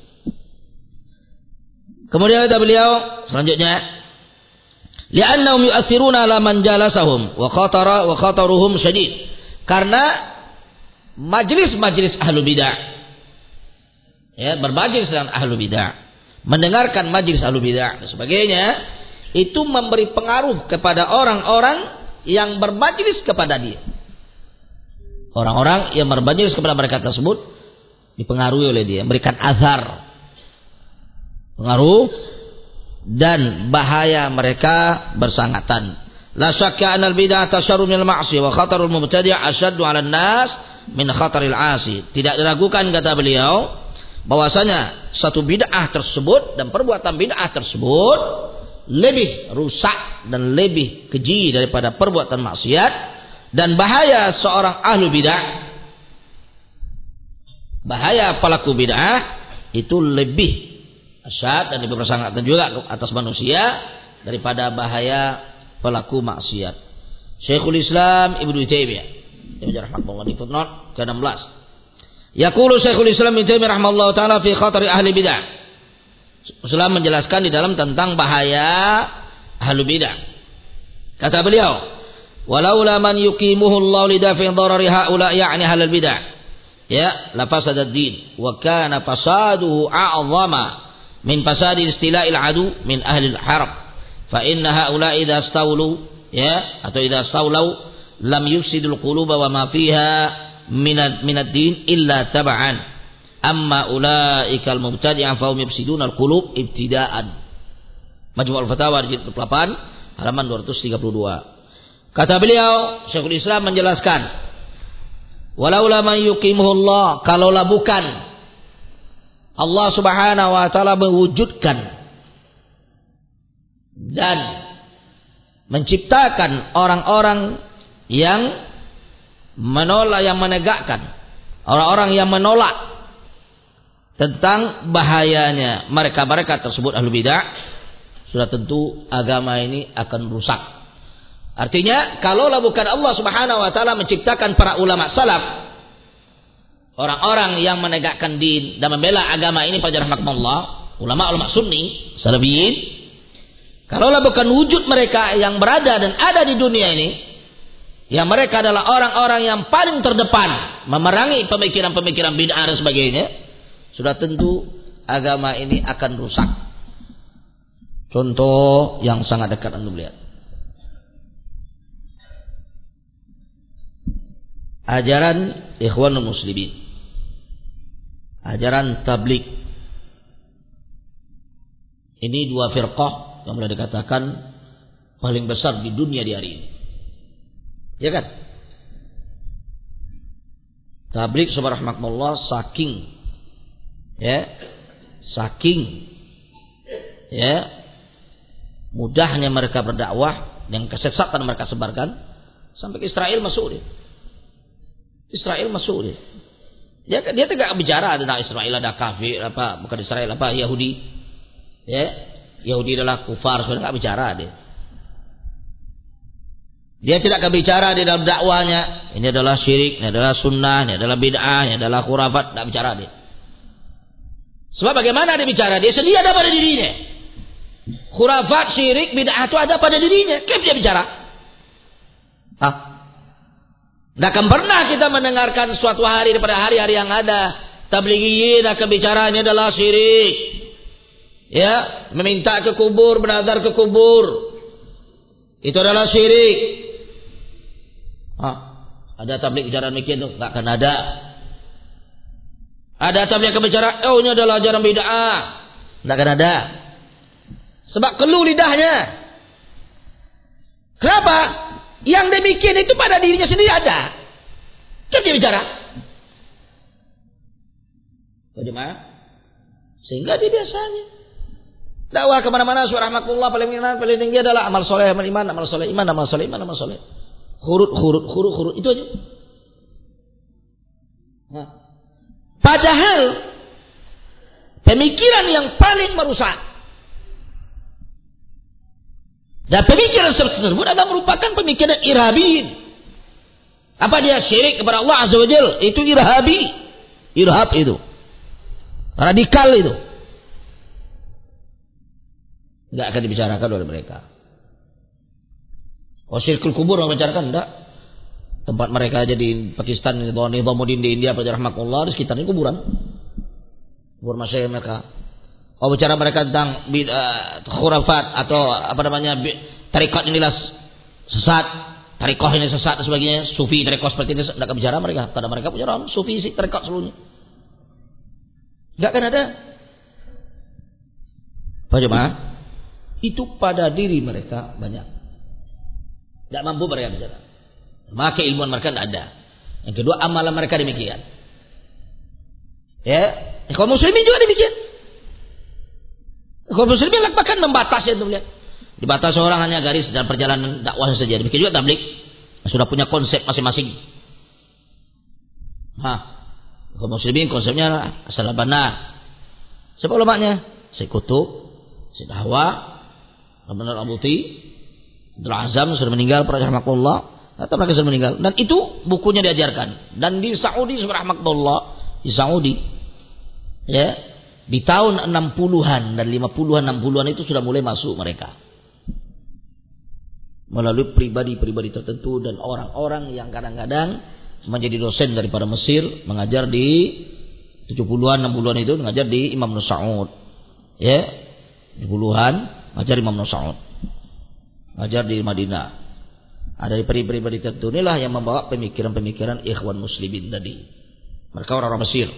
Kemudian kata beliau selanjutnya, li'annahum yu'athiruna ala man jalasahum wa khatara wa khataruhum syadid, karena majlis-majlis ahlu bidah, ya, bermajlis dengan ahlu bidah, mendengarkan majlis ahlu bidah dan sebagainya, itu memberi pengaruh kepada orang-orang yang bermajlis kepada dia. Orang-orang yang bermajlis kepada mereka tersebut dipengaruhi oleh dia, memberikan azhar, pengaruh, dan bahaya mereka bersangatan. La syakka anal bid'ah tasharru minal ma'siyah wa khatarul mubtadi' ashaddu 'alan nas min khataril 'asi. Tidak diragukan kata beliau bahwasanya satu bid'ah tersebut dan perbuatan bid'ah tersebut lebih rusak dan lebih keji daripada perbuatan maksiat, dan bahaya seorang ahlu bid'ah, bahaya pelaku bid'ah itu lebih asyad dan lebih bersangkutan juga atas manusia daripada bahaya pelaku maksiat. Syekhul Islam Ibnu Taimiyah rahimahullah di footnote ke enam belas. Yaqulu Syekhul Islam Ibnu Taimiyah rahimahullah taala fi khatari ahli bid'ah. Islam menjelaskan di dalam tentang bahaya ahli bid'ah. Kata beliau, walaula man yuqimuhu Allah lidafi dharari haula ya'ni ahlul bid'ah. Ya, la fasada ad-din wa kana fasaduhu a'zama min fasadi istila'il adu min ahli al-harb. Fa inna haula idza stawlu ya atau idza stawlau lam yufsidul quluba wa ma fiha min min ad-din illa tab'an. Amma ulaikal mubtadi'ah fa hum yufsiduna al-qulub ibtida'an. Majmu' al-Fatawa jilid delapan halaman dua ratus tiga puluh dua. Kata beliau, Syekhul Islam menjelaskan, walaula man yuqimuhullah, kalaulah bukan Allah Subhanahu wa taala mewujudkan dan menciptakan orang-orang yang menolak, yang menegakkan, orang-orang yang menolak tentang bahayanya mereka-mereka tersebut ahlu bid'ah, sudah tentu agama ini akan rusak. Artinya, kalaulah bukan Allah Subhanahu wa taala menciptakan para ulama salaf, orang-orang yang menegakkan din dan membela agama ini pada rahmatullah, ulama-ulama sunni, salafiyin, kalaulah bukan wujud mereka yang berada dan ada di dunia ini, yang mereka adalah orang-orang yang paling terdepan memerangi pemikiran-pemikiran bid'ah dan sebagainya, sudah tentu agama ini akan rusak. Contoh yang sangat dekat Anda lihat, ajaran Ikhwanul Muslimin, ajaran tabligh. Ini dua firqah yang boleh dikatakan paling besar di dunia di hari ini, ya kan? Tabligh subhanallah, saking ya saking ya mudahnya mereka berdakwah, yang kesesatan mereka sebarkan sampai ke Israel masuk dia. Israel masuk dia. Dia dia tidak bicara tentang Israel ada kafir apa, bukan Israel apa Yahudi. Ya, Yahudi adalah kufar, sudah enggak bicara dia. Dia tidak akan bicara di dalam dakwanya, ini adalah syirik, ini adalah sunnah, ini adalah bid'ah, ini adalah khurafat, tidak bicara dia. Sebab bagaimana dia bicara? Dia sendiri ada pada dirinya. Khurafat, syirik, bid'ah itu ada pada dirinya. Kenapa dia bicara? Hah? Tidak akan pernah kita mendengarkan suatu hari daripada hari-hari yang ada tablighiyin akan bicara ini adalah syirik. Ya, meminta ke kubur, bernazar ke kubur, itu adalah syirik. Hah? Ada tabligh bicara demikian tuh? Tidak akan ada. Ada tabligh yang bicara, oh ini adalah ajaran bid'ah. Tidak akan ada. Sebab keluh lidahnya. Kenapa? Yang demikian itu pada dirinya sendiri ada. Kenapa dia bicara? Bagaimana? Sehingga dia biasanya dakwah kemana-mana, surah rahmatullah paling tinggi, paling tinggi adalah amal soleh, amal iman, amal soleh, iman, amal soleh, iman, amal soleh. Khurut, khurut, khurut, khurut. Itu aja. Nah. Padahal pemikiran yang paling merusak dan pemikiran tersebut adalah merupakan pemikiran irhabiyin. Apa dia? Syirik kepada Allah Azza wa Jalla. Itu irhabi. Irhab itu. Radikal itu. Tidak akan dibicarakan oleh mereka. Oh, syirkul kubur orang bicarakan? Tidak. Tempat mereka aja di Pakistan, di Nizamuddin di India, pada rahmatullah, di sekitarnya kuburan. Kubur masyayikh mereka. Oh, bicara mereka tentang bid'ah, khurafat atau apa namanya, tarekat inilah sesat, tarekat ini sesat dan sebagainya, sufi tarekat seperti ini, tidak akan bicara mereka. Karena mereka punya orang sufi sih tarekat seluruhnya. Tidak akan ada. Pak Jemaah, itu pada diri mereka banyak. Tidak mampu mereka bicara. Maka ilmuwan mereka tidak ada. Yang kedua, amalan mereka demikian. Ya, kaum muslimin juga demikian. Kaum muslimin bahkan membatasi itu lihat. Dibatasi orang hanya garis dan perjalanan dakwah saja. Demikian juga tabligh sudah punya konsep masing-masing. Hah, kaum muslimin konsepnya asal banna. Siapa ulamanya? Syekh Qutb, Syekh Hawa, Abdul Abuti, Abdul Azam sudah meninggal, rahimahullah, atau mereka sudah meninggal. Dan itu bukunya diajarkan. Dan di Saudi, rahimahullah, di Saudi, ya, di tahun enam puluhan dan lima puluhan, enam puluhan itu sudah mulai masuk mereka. Melalui pribadi-pribadi tertentu dan orang-orang yang kadang-kadang menjadi dosen daripada Mesir, mengajar di tujuh puluhan, enam puluhan itu, mengajar di Imam Saud. Ya, tujuh puluhan, mengajar Imam Saud. Mengajar di Madinah. Ada di pribadi-pribadi tertentu inilah yang membawa pemikiran-pemikiran ikhwan muslimin tadi. Mereka orang-orang Mesir.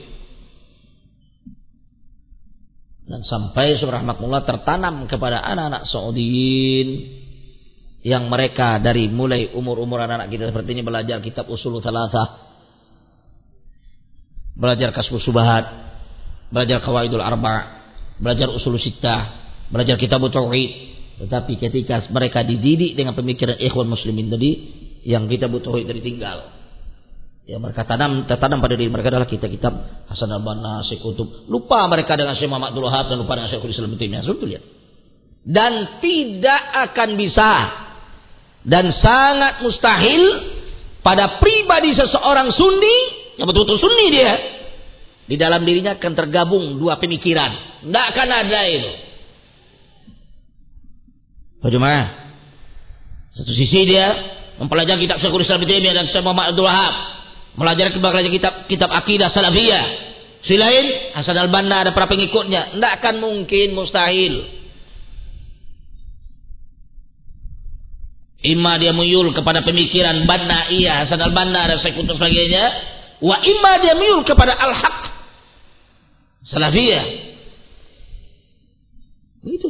Dan sampai subhanallah tertanam kepada anak-anak Saudiin yang mereka dari mulai umur-umur anak-anak kita seperti ini belajar kitab usul thalathah, belajar kasbus subahat, belajar qawaidul arba', belajar usul sittah, belajar kitab tauhid. Tetapi ketika mereka dididik dengan pemikiran ikhwan muslimin tadi, yang kitab tauhid tadi tinggal. Ya, mereka tanam tertanam pada diri mereka adalah kitab-kitab Hasan al-Banna, Syekh Qutb. Lupa mereka dengan Syekh Muhammad Abdul Wahab dan lupa dengan Syekhul Islam Ibnu Taimiyah. Sudah lihat. Dan tidak akan bisa dan sangat mustahil pada pribadi seseorang Sunni yang betul-betul Sunni dia, di dalam dirinya akan tergabung dua pemikiran. Tidak akan ada itu. Bagaimana? Satu sisi dia mempelajari kitab Syekhul Islam Ibnu Taimiyah dan Syekh Muhammad Abdul Wahab, mempelajari kitab kitab akidah salafiyah. Si lain Hasan al-Banna ada para pengikutnya. Tidak akan mungkin, mustahil. Imma dia muyul kepada pemikiran Banna, iya, Hasan al-Banna dan Syekh Qutb sebagainya. Wa imma dia muyul kepada al-haq, salafiyah. Itu.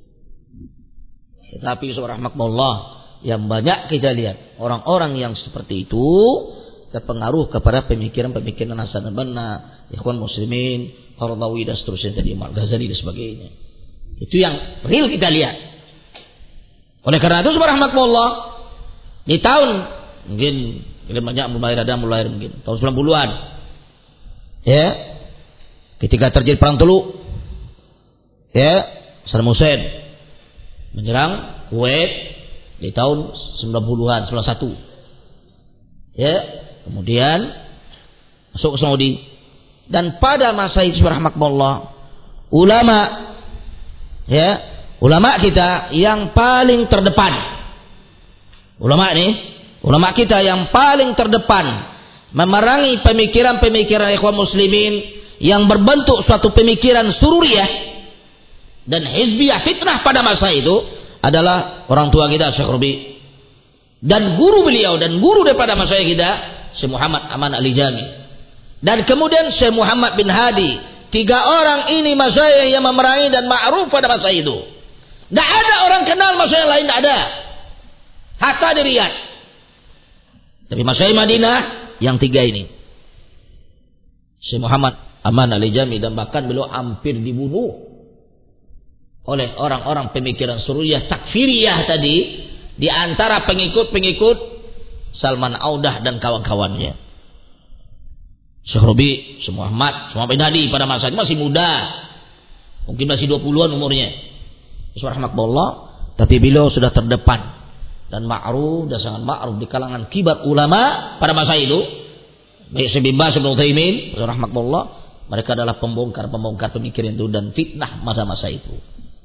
Tetapi subhanallah, yang banyak kita lihat orang-orang yang seperti itu terpengaruh kepada pemikiran-pemikiran Hasan al-Banna, ikhwan muslimin, Qaradawi dan seterusnya tadi, Umar Ghazali dan sebagainya. Itu yang real kita lihat. Oleh karena itu subhanallah, di tahun mungkin mungkin banyak mulai ada mulai mungkin tahun sembilan puluhan, ya, ketika terjadi perang Teluk, ya, Saddam Hussein menyerang Kuwait di tahun sembilan puluhan, sembilan puluh satu, ya, kemudian masuk ke Saudi. Dan pada masa itu subhanallah, ulama, ya, ulama kita yang paling terdepan, ulama ini, ulama kita yang paling terdepan memerangi pemikiran-pemikiran ikhwan muslimin yang berbentuk suatu pemikiran sururiyah dan hizbiyah fitnah pada masa itu adalah orang tua kita Syekh Rabi, dan guru beliau dan guru daripada masa kita Syekh Muhammad Aman Al-Jami, dan kemudian Syekh Muhammad bin Hadi. Tiga orang ini masyayikh yang memerangi dan ma'ruf pada masa itu. Tidak ada orang kenal masyayikh lain, tidak ada. Hatta di Riyadh. Tapi masyayikh Madinah yang tiga ini, Syekh Muhammad Aman Al-Jami, dan bahkan beliau hampir dibunuh oleh orang-orang pemikiran sururiyah takfiriyah tadi, di antara pengikut-pengikut Salman Audah dan kawan-kawannya. Syekh Rabi, Syekh Muhammad, Syekh Muhammad bin Hadi pada masa itu masih muda, mungkin masih dua puluhan umurnya. Subhanallah, tapi beliau sudah terdepan dan ma'ruf dan sangat ma'ruf di kalangan kibar ulama pada masa itu. Baik Syekh bin Baz, Ibnu Utsaimin, rahmatullah, mereka adalah pembongkar-pembongkar pemikiran itu dan fitnah pada masa itu.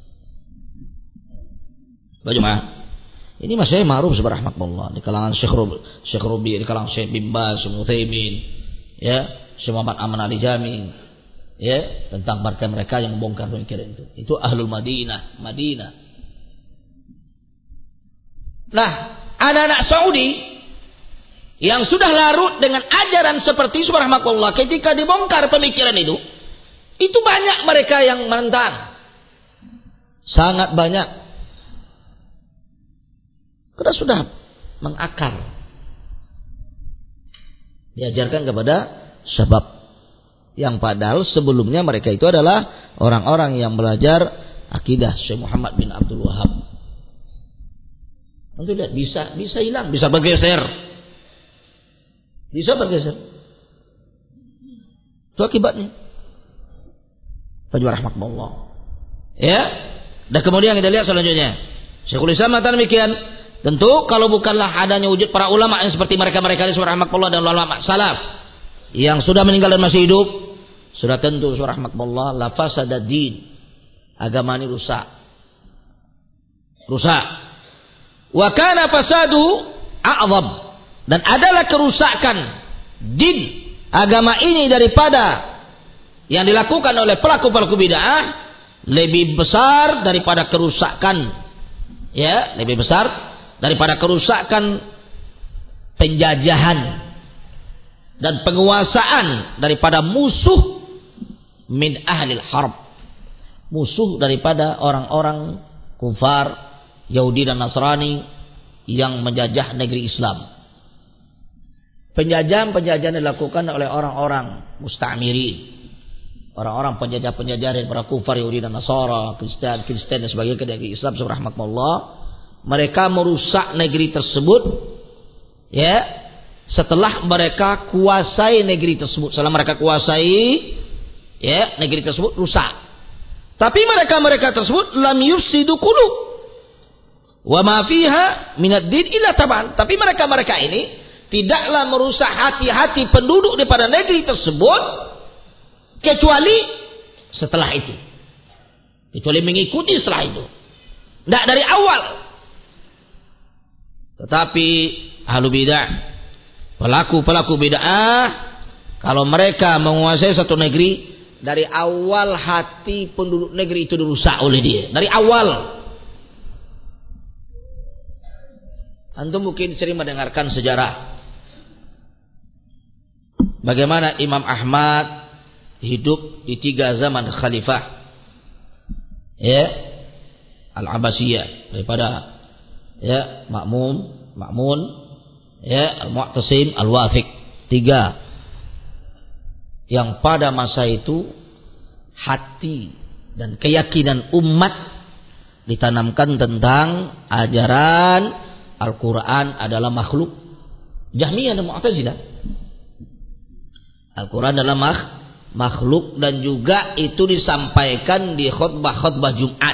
Bagaimana? Ini masih ma'ruf subhanallah di kalangan Syekh Rabi, Syekh Rabi, di kalangan Syekh bin Baz, Ibnu Utsaimin, ya, Syekh Muhammad Aman Al-Jami, ya, tentang mereka mereka yang membongkar pemikiran itu. Itu ahlul Madinah, Madinah. Nah, anak-anak Saudi yang sudah larut dengan ajaran seperti subhanallah, ketika dibongkar pemikiran itu, itu banyak mereka yang menentang, sangat banyak, karena sudah mengakar Diajarkan kepada syabab. Yang padahal sebelumnya mereka itu adalah orang-orang yang belajar akidah Syekh Muhammad bin Abdul Wahab. Tentu lihat bisa bisa hilang, bisa bergeser. Bisa bergeser. Itu akibatnya. Fajwa rahmatullah. Ya. Dan kemudian kita lihat selanjutnya. Syekhul Islam mengatakan demikian. Tentu kalau bukanlah adanya wujud para ulama yang seperti mereka-mereka ini rahmatullah dan ulama salaf yang sudah meninggal dan masih hidup, sudah tentu rahmatullah la fasada din. Agama ini rusak. Rusak. Wa kana fasadu a'zam. Dan adalah kerusakan din agama ini daripada yang dilakukan oleh pelaku-pelaku bid'ah lebih besar daripada kerusakan, ya, lebih besar daripada kerusakan penjajahan dan penguasaan daripada musuh min ahlil harb, musuh daripada orang-orang kufar Yahudi dan Nasrani yang menjajah negeri Islam. Penjajahan-penjajahan dilakukan oleh orang-orang musta'mirin, orang-orang penjajah-penjajah dari para kufar Yahudi dan Nasara, Kristen, Kristen dan sebagainya ke negeri Islam subhanallah. Mereka merusak negeri tersebut, ya, setelah mereka kuasai negeri tersebut. Setelah mereka kuasai, ya, negeri tersebut rusak. Tapi mereka-mereka tersebut lam yufsidu qulub wa ma fiha minad din illa taban. Tapi mereka-mereka ini tidaklah merusak hati-hati penduduk daripada negeri tersebut kecuali setelah itu. Kecuali mengikuti setelah itu. Tidak dari awal. Tetapi ahlu bid'ah, pelaku-pelaku bid'ah, kalau mereka menguasai satu negeri, dari awal hati penduduk negeri itu dirusak oleh dia. Dari awal. Antum mungkin sering mendengarkan sejarah bagaimana Imam Ahmad hidup di tiga zaman khalifah, ya, Al-Abbasiyah, daripada, ya, Ma'mun, Ma'mun, ya, Al-Mu'tasim, Al-Wathiq, tiga yang pada masa itu hati dan keyakinan umat ditanamkan tentang ajaran Al-Quran adalah makhluk. Jahmiyah dan Mu'tazilah. Al-Quran adalah makhluk. makhluk dan juga itu disampaikan di khutbah-khutbah Jumat.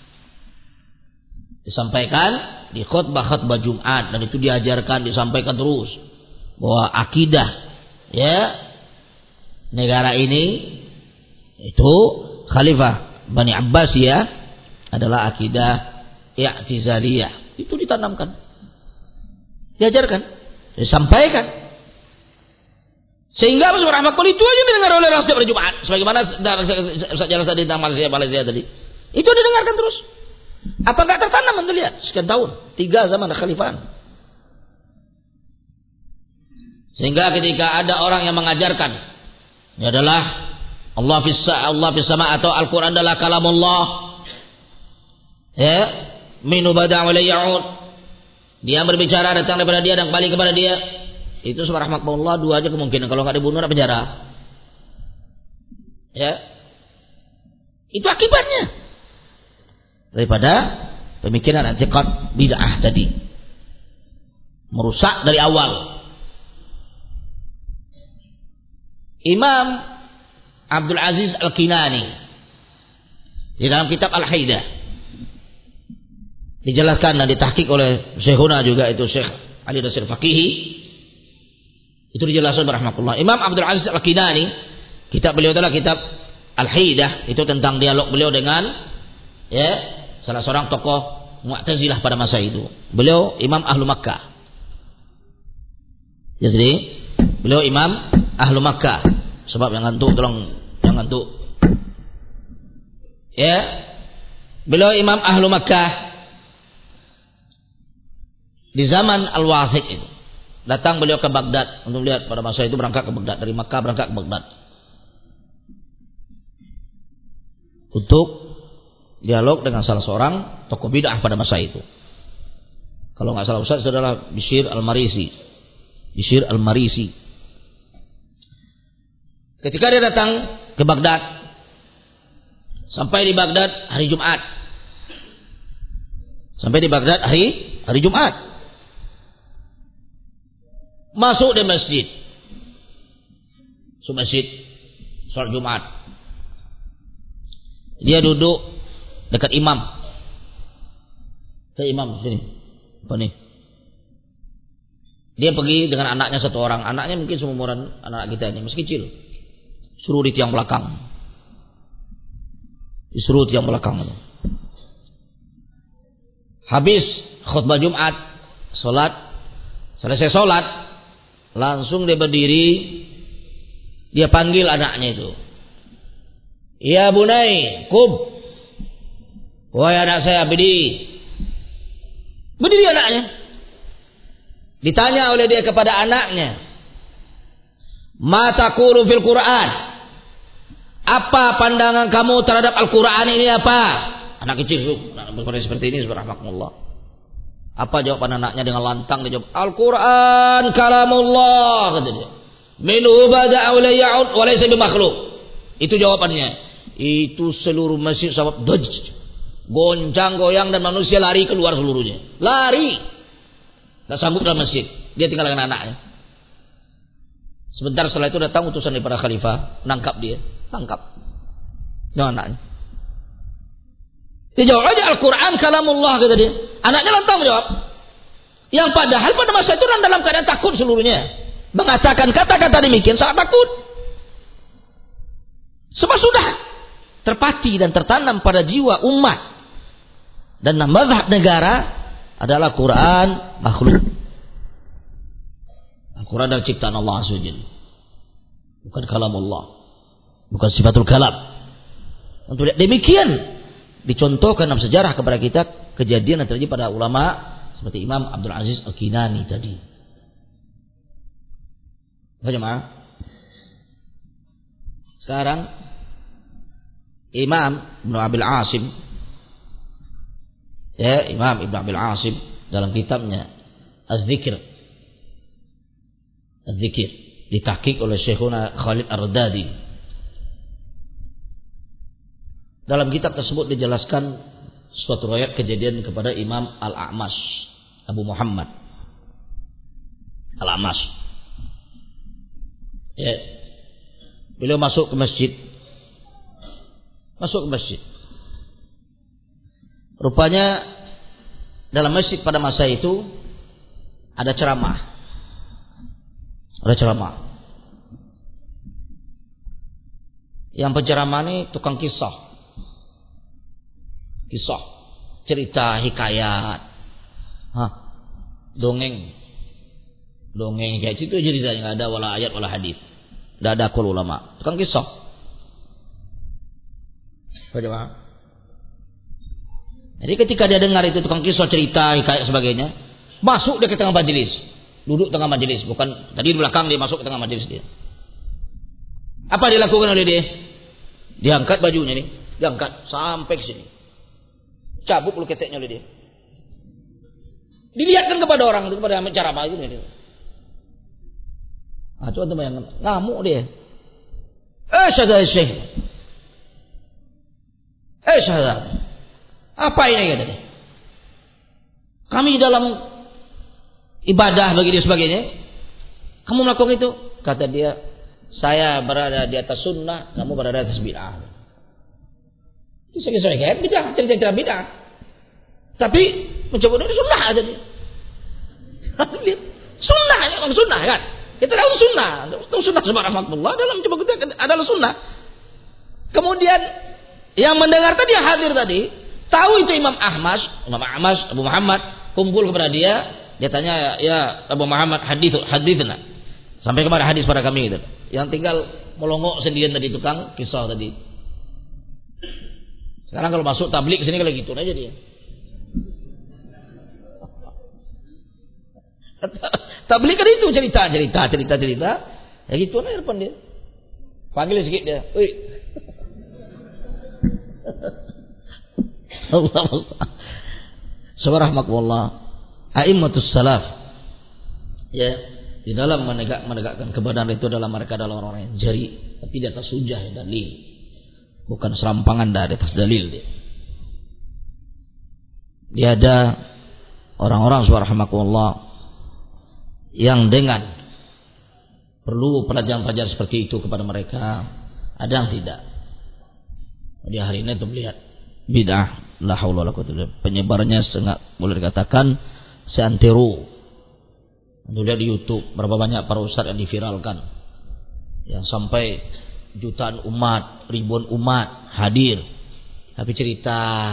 Disampaikan di khutbah-khutbah Jumat dan itu diajarkan, disampaikan terus bahwa akidah, ya, negara ini itu Khalifah Bani Abbasiyah adalah akidah I'tizaliyah. Itu ditanamkan, diajarkan, disampaikan. Sehingga Rasul rahmatullah itu aja didengar oleh Rasul pada Jumat. Sebagaimana jalan tadi tentang Malaysia, Malaysia tadi. Itu didengarkan terus. Apa enggak tertanam Anda lihat? Sekian tahun. Tiga zaman kekhalifahan. Sehingga ketika ada orang yang mengajarkan, ini adalah Allah fis Allah fis sama atau Al-Quran adalah kalamullah. Ya. Minu bada' wa la ya'ud. Dia berbicara datang daripada dia dan kembali kepada dia. Itu subhanallah dua aja kemungkinan. Kalau nggak dibunuh ada penjara. Ya. Itu akibatnya daripada pemikiran i'tiqad bid'ah tadi. Merusak dari awal. Imam Abdul Aziz Al-Kinani di dalam kitab Al-Haidah dijelaskan dan ditahqiq oleh Syekhuna juga itu Syekh Ali Dasir Faqihi. Itu dijelaskan rahmatullah. Imam Abdul Aziz Al-Kinani, kitab beliau adalah kitab Al-Haidah, itu tentang dialog beliau dengan, ya, salah seorang tokoh Mu'tazilah pada masa itu. Beliau Imam Ahlu Makkah. Jadi beliau Imam Ahlu Makkah. Sebab yang ngantuk tolong yang ngantuk. Ya. Beliau Imam Ahlu Makkah di zaman Al-Wathiq itu. Datang beliau ke Baghdad untuk lihat pada masa itu, berangkat ke Baghdad dari Makkah, berangkat ke Baghdad untuk dialog dengan salah seorang tokoh bid'ah pada masa itu. Kalau nggak salah Ustaz, itu adalah Bishr Al-Marisi. Bishr Al-Marisi. Ketika dia datang ke Baghdad, sampai di Baghdad hari Jumat. Sampai di Baghdad hari hari Jumat. Masuk di masjid. Masuk masjid, salat Jumat. Dia duduk dekat imam. Ke imam sini. Apa nih? Dia pergi dengan anaknya satu orang. Anaknya mungkin seumuran anak kita ini, masih kecil. Suruh di tiang belakang. Disuruh tiang belakang. Habis khutbah Jumat, solat, selesai solat, langsung dia berdiri, dia panggil anaknya itu. Ya bunai, kum. Wahai anak saya, berdiri. Berdiri anaknya. Ditanya oleh dia kepada anaknya, ma taqulu fil Quran? Apa pandangan kamu terhadap Al-Quran ini apa? Anak kecil itu, berkata seperti ini, subhanallah. Apa jawaban anaknya dengan lantang? Dia jawab, Al-Quran kalamullah, kata dia. Minhu bada'a wa la ya'ud wa laysa bimakhluq. Itu jawabannya. Itu seluruh masjid sahabat doj, goncang goyang dan manusia lari keluar seluruhnya. Lari. Tak sanggup dalam masjid. Dia tinggal dengan anaknya. Sebentar setelah itu datang utusan daripada khalifah, menangkap dia, tangkap dengan anaknya. Dia jawab aja Al-Quran kalamullah, kata dia. Anaknya lantang menjawab. Yang padahal pada masa itu orang dalam keadaan takut seluruhnya. Mengatakan kata-kata demikian sangat takut. Sebab sudah terpati dan tertanam pada jiwa umat dan mazhab negara adalah Quran makhluk. Al-Quran adalah ciptaan Allah Azza wa Jalla. Bukan kalam Allah. Bukan sifatul kalam. Untuk demikian dicontohkan dalam sejarah kepada kita kejadian yang terjadi pada ulama seperti Imam Abdul Aziz Al-Kinani tadi. Bagaimana? Sekarang Imam Ibn Abil Asim, ya, Imam Ibn Abil Asim dalam kitabnya Az-Zikr, Az-Zikr ditahqiq oleh Syekhuna Khalid Ar-Radadi. Dalam kitab tersebut dijelaskan suatu riwayat kejadian kepada Imam Al-A'mash, Abu Muhammad Al-A'mash. Ya, beliau masuk ke masjid, masuk ke masjid. Rupanya dalam masjid pada masa itu ada ceramah. Ada ceramah. Yang penceramah ini tukang kisah. Kisah, cerita, hikayat. Hah, dongeng. Dongeng kayak itu ceritanya, enggak ada wala ayat wala hadis. Enggak ada qaul ulama. Tukang kisah. Bagaimana? Jadi ketika dia dengar itu tukang kisah, cerita, hikayat sebagainya, masuk dia ke tengah majelis, duduk tengah majelis, bukan tadi di belakang, dia masuk ke tengah majelis dia. Apa dilakukan oleh dia? Diangkat bajunya nih, diangkat sampai ke sini, cabut bulu keteknya oleh dia, dilihatkan kepada orang itu, kepada ceramah itu nih. Ah, coba teman yang ngamuk dia. Eh, syahada syekh. Eh, syahada. Apa ini kata dia? Kami dalam ibadah bagi dia sebagainya. Kamu melakukan itu? Kata dia, saya berada di atas sunnah, kamu berada di atas bid'ah. Itu sesuai kan? Bid'ah, cerita-cerita bid'ah. Tapi mencoba dari sunnah aja dia. Sunnah, memang sunnah kan? Kita tahu sunnah, tahu sunnah subhanallah dalam coba kita adalah sunnah. Kemudian yang mendengar tadi, yang hadir tadi, tahu itu Imam Ahmad, Imam Ahmad, Abu Muhammad kumpul kepada dia, dia tanya, ya Abu Muhammad hadits haditsna. Sampai kemana hadis pada kami itu. Yang tinggal melongok sendirian tadi tukang kisah tadi. Sekarang kalau masuk tablik sini kalau gitu aja dia. Tablik kan itu cerita, cerita, cerita, cerita. Ya gitu aja depan dia. Panggil sikit dia. Oi. Allah Allah. Subhanallah. A'immatus salaf. Ya, Di dalam menegak, menegakkan kebenaran itu adalah mereka adalah orang-orang yang jari, tapi di atas hujah dalil, bukan serampangan dari atas dalil dia. Dia ada orang-orang subhanallah yang dengan perlu pelajaran-pelajaran seperti itu kepada mereka, ada yang tidak. Di hari ini untuk melihat bid'ah, la haula wala quwwata illa billah, penyebarannya sangat boleh dikatakan seantero. Sudah di YouTube berapa banyak para ustaz yang diviralkan, yang sampai jutaan umat, ribuan umat hadir, tapi cerita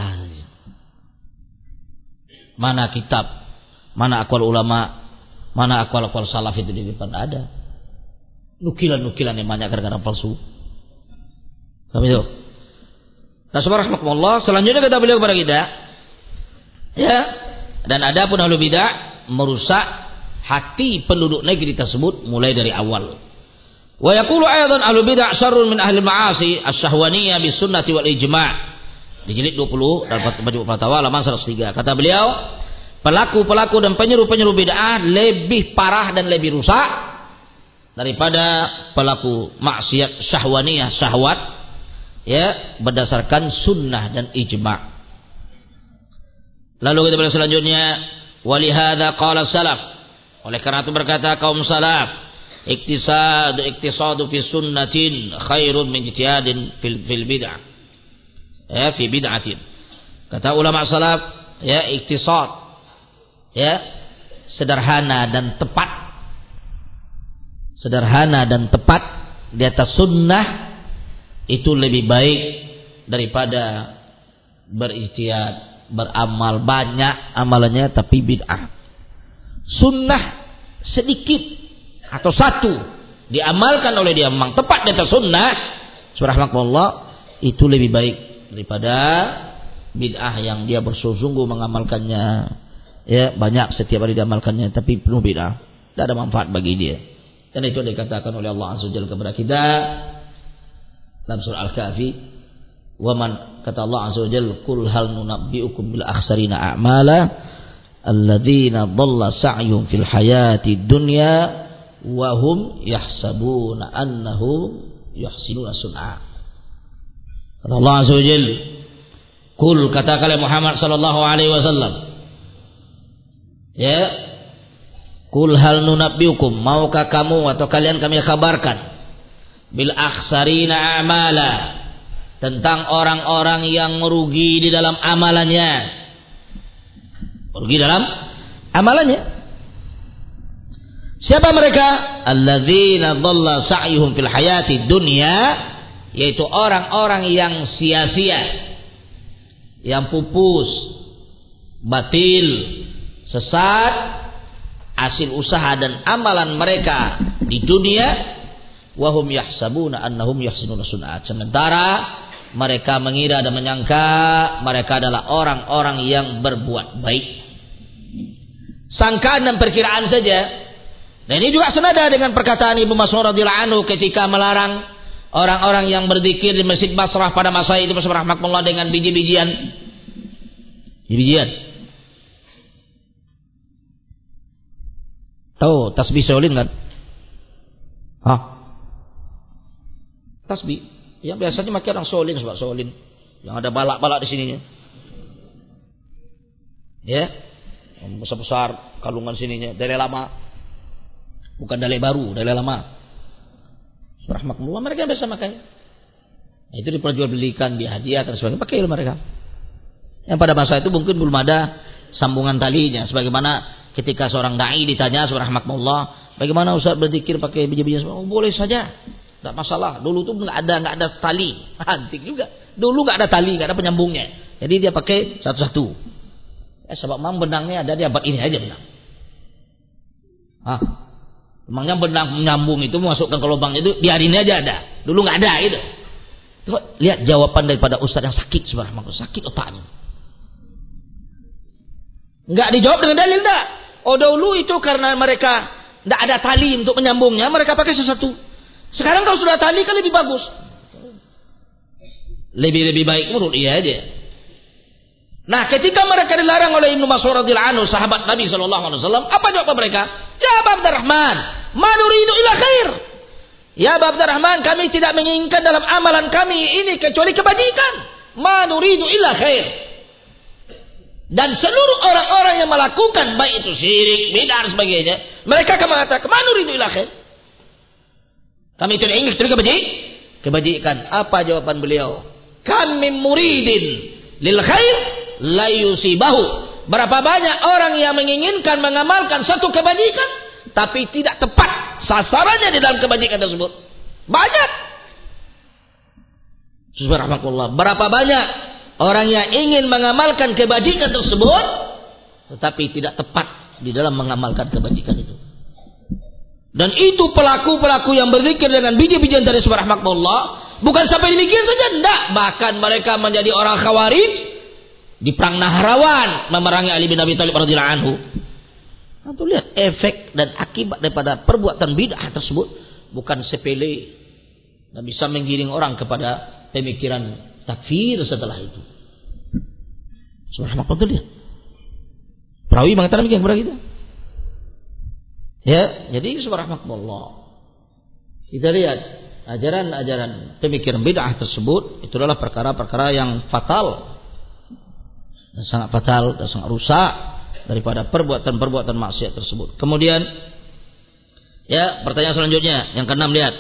mana kitab, mana aqwal ulama, mana aqwal-aqwal salaf itu di depan ada. Nukilan-nukilan yang banyak gara-gara palsu. Kami itu. Nah, subhanallah, selanjutnya kata beliau kepada kita, ya, dan ada pun ahlu bidah merusak hati penduduk negeri tersebut mulai dari awal. Wa yaqulu aidan ahlu bidah syarrun min ahli ma'asi asy-syahwaniyah bis sunnati wal ijma'. Di jilid dua puluh dalam Majmu' Fatawa halaman seratus tiga. Kata beliau, pelaku-pelaku dan penyeru-penyeru bid'ah lebih parah dan lebih rusak daripada pelaku maksiat syahwaniyah, syahwat, ya, berdasarkan sunnah dan ijma'. Lalu kita beliau selanjutnya, walihada qala salaf, oleh karena itu berkata kaum salaf, iktisad iktisadu fi sunnatin khairun min ijtihadin fil, fil bid'ah, ya, fi bid'atin. Kata ulama salaf, ya, iktisad, ya, sederhana dan tepat, sederhana dan tepat di atas sunnah itu lebih baik daripada berijtihad, beramal banyak amalannya tapi bid'ah. Sunnah sedikit atau satu diamalkan oleh dia memang tepat di atas sunnah, subhanallah, itu lebih baik daripada bid'ah yang dia bersungguh-sungguh mengamalkannya, ya, banyak setiap hari diamalkannya tapi penuh bid'ah, tidak ada manfaat bagi dia. Dan itu dikatakan oleh Allah Azza wa Jalla kepada kita dalam surah Al-Kahfi, wa man, kata Allah Azza wa Jalla, qul hal nunabbiukum bil akhsarina a'mala alladzina dhalla sa'yuhum fil hayati dunya wa hum yahsabuna annahum yuhsinuna sun'a. Kata Allah Azza wa Jalla, qul, katakanlah Muhammad sallallahu alaihi wasallam, ya, qul hal nunabbiukum, maukah kamu atau kalian kami kabarkan, bil akhsarina a'mala, tentang orang-orang yang merugi di dalam amalannya, merugi dalam amalannya. Siapa mereka? Alladzina dhalla sa'yuhum fil hayati dunya, yaitu orang-orang yang sia-sia, yang pupus, batil, sesat hasil usaha dan amalan mereka di dunia, wa hum yahsabuna annahum yuhsinuna sun'at, sementara mereka mengira dan menyangka mereka adalah orang-orang yang berbuat baik. Sangkaan dan perkiraan saja. Dan ini juga senada dengan perkataan Ibnu Mas'ud radhiyallahu anhu ketika melarang orang-orang yang berzikir di Masjid Basrah pada masa itu, rahmatullah, dengan biji-bijian. Biji-bijian. Tahu tasbih Shaolin kan? Hah? Tasbih yang biasanya pakai orang Shaolin, sebab Shaolin yang ada balak-balak di sininya. Ya. Besar-besar kalungan sininya, dalil lama, bukan dalil baru, dalil lama. Rahmatullah, mereka biasa pakai. Nah, itu diperjualbelikan, dihadiah dan sebagainya, pakai mereka. Yang pada masa itu mungkin belum ada sambungan talinya, sebagaimana ketika seorang dai ditanya, rahmatullah, bagaimana Ustaz berzikir pakai biji-bijian? Oh, boleh saja, tidak masalah. Dulu tuh nggak ada nggak ada tali, antik juga. Dulu nggak ada tali, nggak ada penyambungnya, jadi dia pakai satu-satu. Ya, sebab memang benangnya ada di abad ini aja benang. Ah, memangnya benang menyambung itu memasukkan ke lubang itu di hari ini aja ada. Dulu nggak ada itu. Coba lihat jawaban daripada ustaz yang sakit, subhanallah, sakit otaknya. Nggak dijawab dengan dalil enggak. Oh, dahulu itu karena mereka nggak ada tali untuk menyambungnya, mereka pakai sesuatu. Sekarang kalau sudah tali kan lebih bagus. Lebih-lebih baik menurut dia aja. Nah, ketika mereka dilarang oleh Ibnu Mas'ud radhiyallahu anhu, sahabat Nabi sallallahu alaihi wasallam, apa jawab mereka? Jawab Abdurrahman, ma nuridu illa khair. Ya Aba Abdurrahman, kami tidak menginginkan dalam amalan kami ini kecuali kebajikan. Ma nuridu illa khair. Dan seluruh orang-orang yang melakukan baik itu syirik, bid'ah dan sebagainya, mereka akan mengatakan ma nuridu illa khair. Kami tidak ingin kecuali kebajikan. Kebajikan. Apa jawaban beliau? Kam min muridin lil khair la yusibahu. Berapa banyak orang yang menginginkan mengamalkan satu kebajikan tapi tidak tepat sasarannya di dalam kebajikan tersebut. Banyak. Subhanallah. Berapa banyak orang yang ingin mengamalkan kebajikan tersebut tetapi tidak tepat di dalam mengamalkan kebajikan itu. Dan itu pelaku-pelaku yang berzikir dengan biji-bijian dari subhanallah, bukan sampai demikian saja, tidak. Bahkan mereka menjadi orang khawarij di perang Nahrawan memerangi Ali bin Abi Thalib radhiyallahu anhu. Nah, tuh lihat efek dan akibat daripada perbuatan bid'ah tersebut bukan sepele dan bisa menggiring orang kepada pemikiran takfir setelah itu. Subhanallah, tuh lihat. Perawi mengatakan demikian kepada kita. Ya, jadi subhanallah. Kita lihat ajaran-ajaran pemikiran bid'ah tersebut itu adalah perkara-perkara yang fatal. Dan sangat fatal dan sangat rusak daripada perbuatan-perbuatan maksiat tersebut. Kemudian, ya, pertanyaan selanjutnya yang keenam, lihat.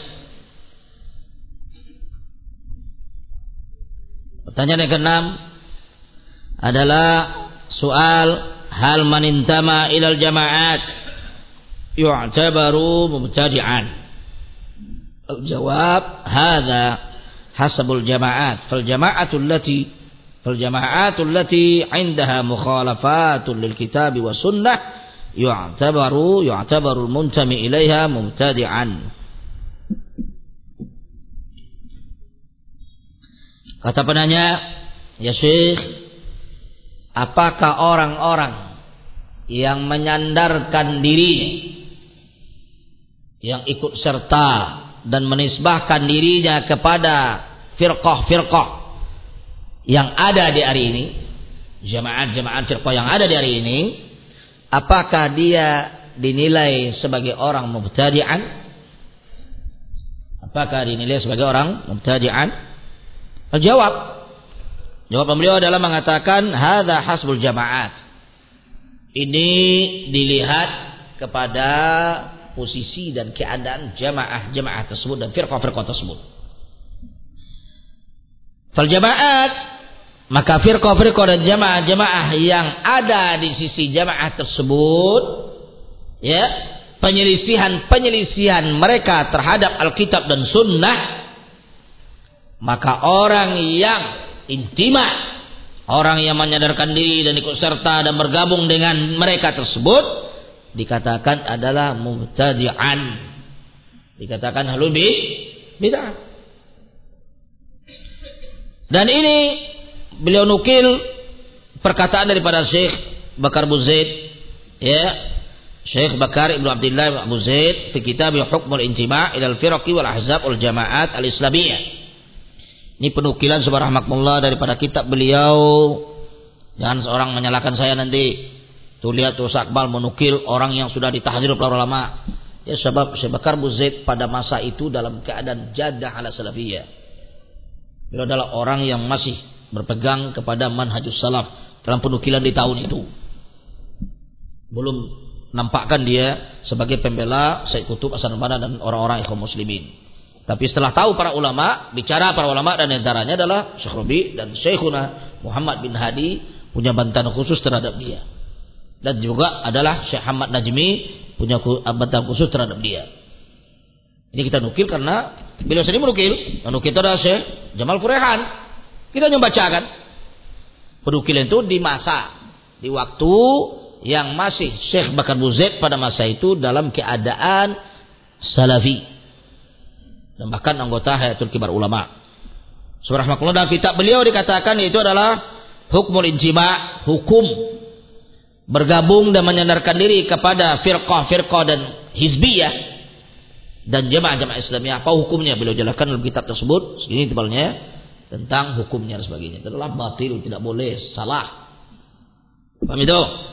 Pertanyaan yang keenam adalah soal hal man intama ilal jama'at yu'tabaru mubtadi'an. Al-jawab hadza hasabul jama'at. Fal jama'atul lati فالجماعات التي عندها مخالفات للكتاب والسنة يعتبر يعتبر المنتمي إليها مبتدعا. Kata penanya, ya Syekh, apakah orang-orang yang menyandarkan dirinya, yang ikut serta dan menisbahkan dirinya kepada firqah-firqah yang ada di hari ini, jamaah-jamaah firqah yang ada di hari ini, apakah dia dinilai sebagai orang mubtadi'an? Apakah dinilai sebagai orang mubtadi'an? Jawab. Jawaban beliau adalah mengatakan hadza hasbul jama'at. Ini dilihat kepada posisi dan keadaan jamaah-jamaah tersebut dan firqah-firqah tersebut. Fal jama'at, maka firqah-firqah dan jamaah-jamaah yang ada di sisi jamaah tersebut, ya, penyelisihan-penyelisihan mereka terhadap Alkitab dan Sunnah, maka orang yang intima, orang yang menyadarkan diri dan ikut serta dan bergabung dengan mereka tersebut dikatakan adalah mubtadi'an, dikatakan ahlul bid'ah. Dan ini beliau nukil perkataan daripada Syekh Bakar Abu Zaid, ya, Syekh Bakar Ibnu Abdullah Abu Zaid fi kitab Hukmul Intima' ilal Firaqi wal Ahzab wal Jama'at al-Islamiyah. Ini penukilan subhanallah daripada kitab beliau. Jangan seorang menyalahkan saya nanti. Tuh lihat tuh Sakbal menukil orang yang sudah ditahdzir oleh para ulama. Ya, sebab Syekh Bakar Abu Zaid pada masa itu dalam keadaan jadah ala salafiyah. Beliau adalah orang yang masih berpegang kepada manhajus salaf dalam penukilan di tahun itu. Belum nampakkan dia sebagai pembela Sayyid Qutb Hasanuddin dan orang-orang ikhwan muslimin. Tapi setelah tahu para ulama, bicara para ulama dan antaranya adalah Syekh Rabi dan Syekhuna Muhammad bin Hadi punya bantahan khusus terhadap dia. Dan juga adalah Syekh Ahmad Najmi punya bantahan khusus terhadap dia. Ini kita nukil karena beliau sendiri menukil. Menukil itu adalah Syekh Jamal Furehan. Kita hanya bacakan. Penukilan itu di masa, di waktu yang masih Syekh Bakar Abu Zaid pada masa itu dalam keadaan salafi. Dan bahkan anggota Hayatul Kibar Ulama. Subhanallah, dalam kitab beliau dikatakan itu adalah hukmul injima, hukum bergabung dan menyandarkan diri kepada firqah-firqah dan hizbiyah dan jamaah-jamaah Islamiyah. Apa hukumnya? Beliau jelaskan dalam kitab tersebut, segini tebalnya, tentang hukumnya dan sebagainya. Itu adalah batil, tidak boleh, salah. Paham itu?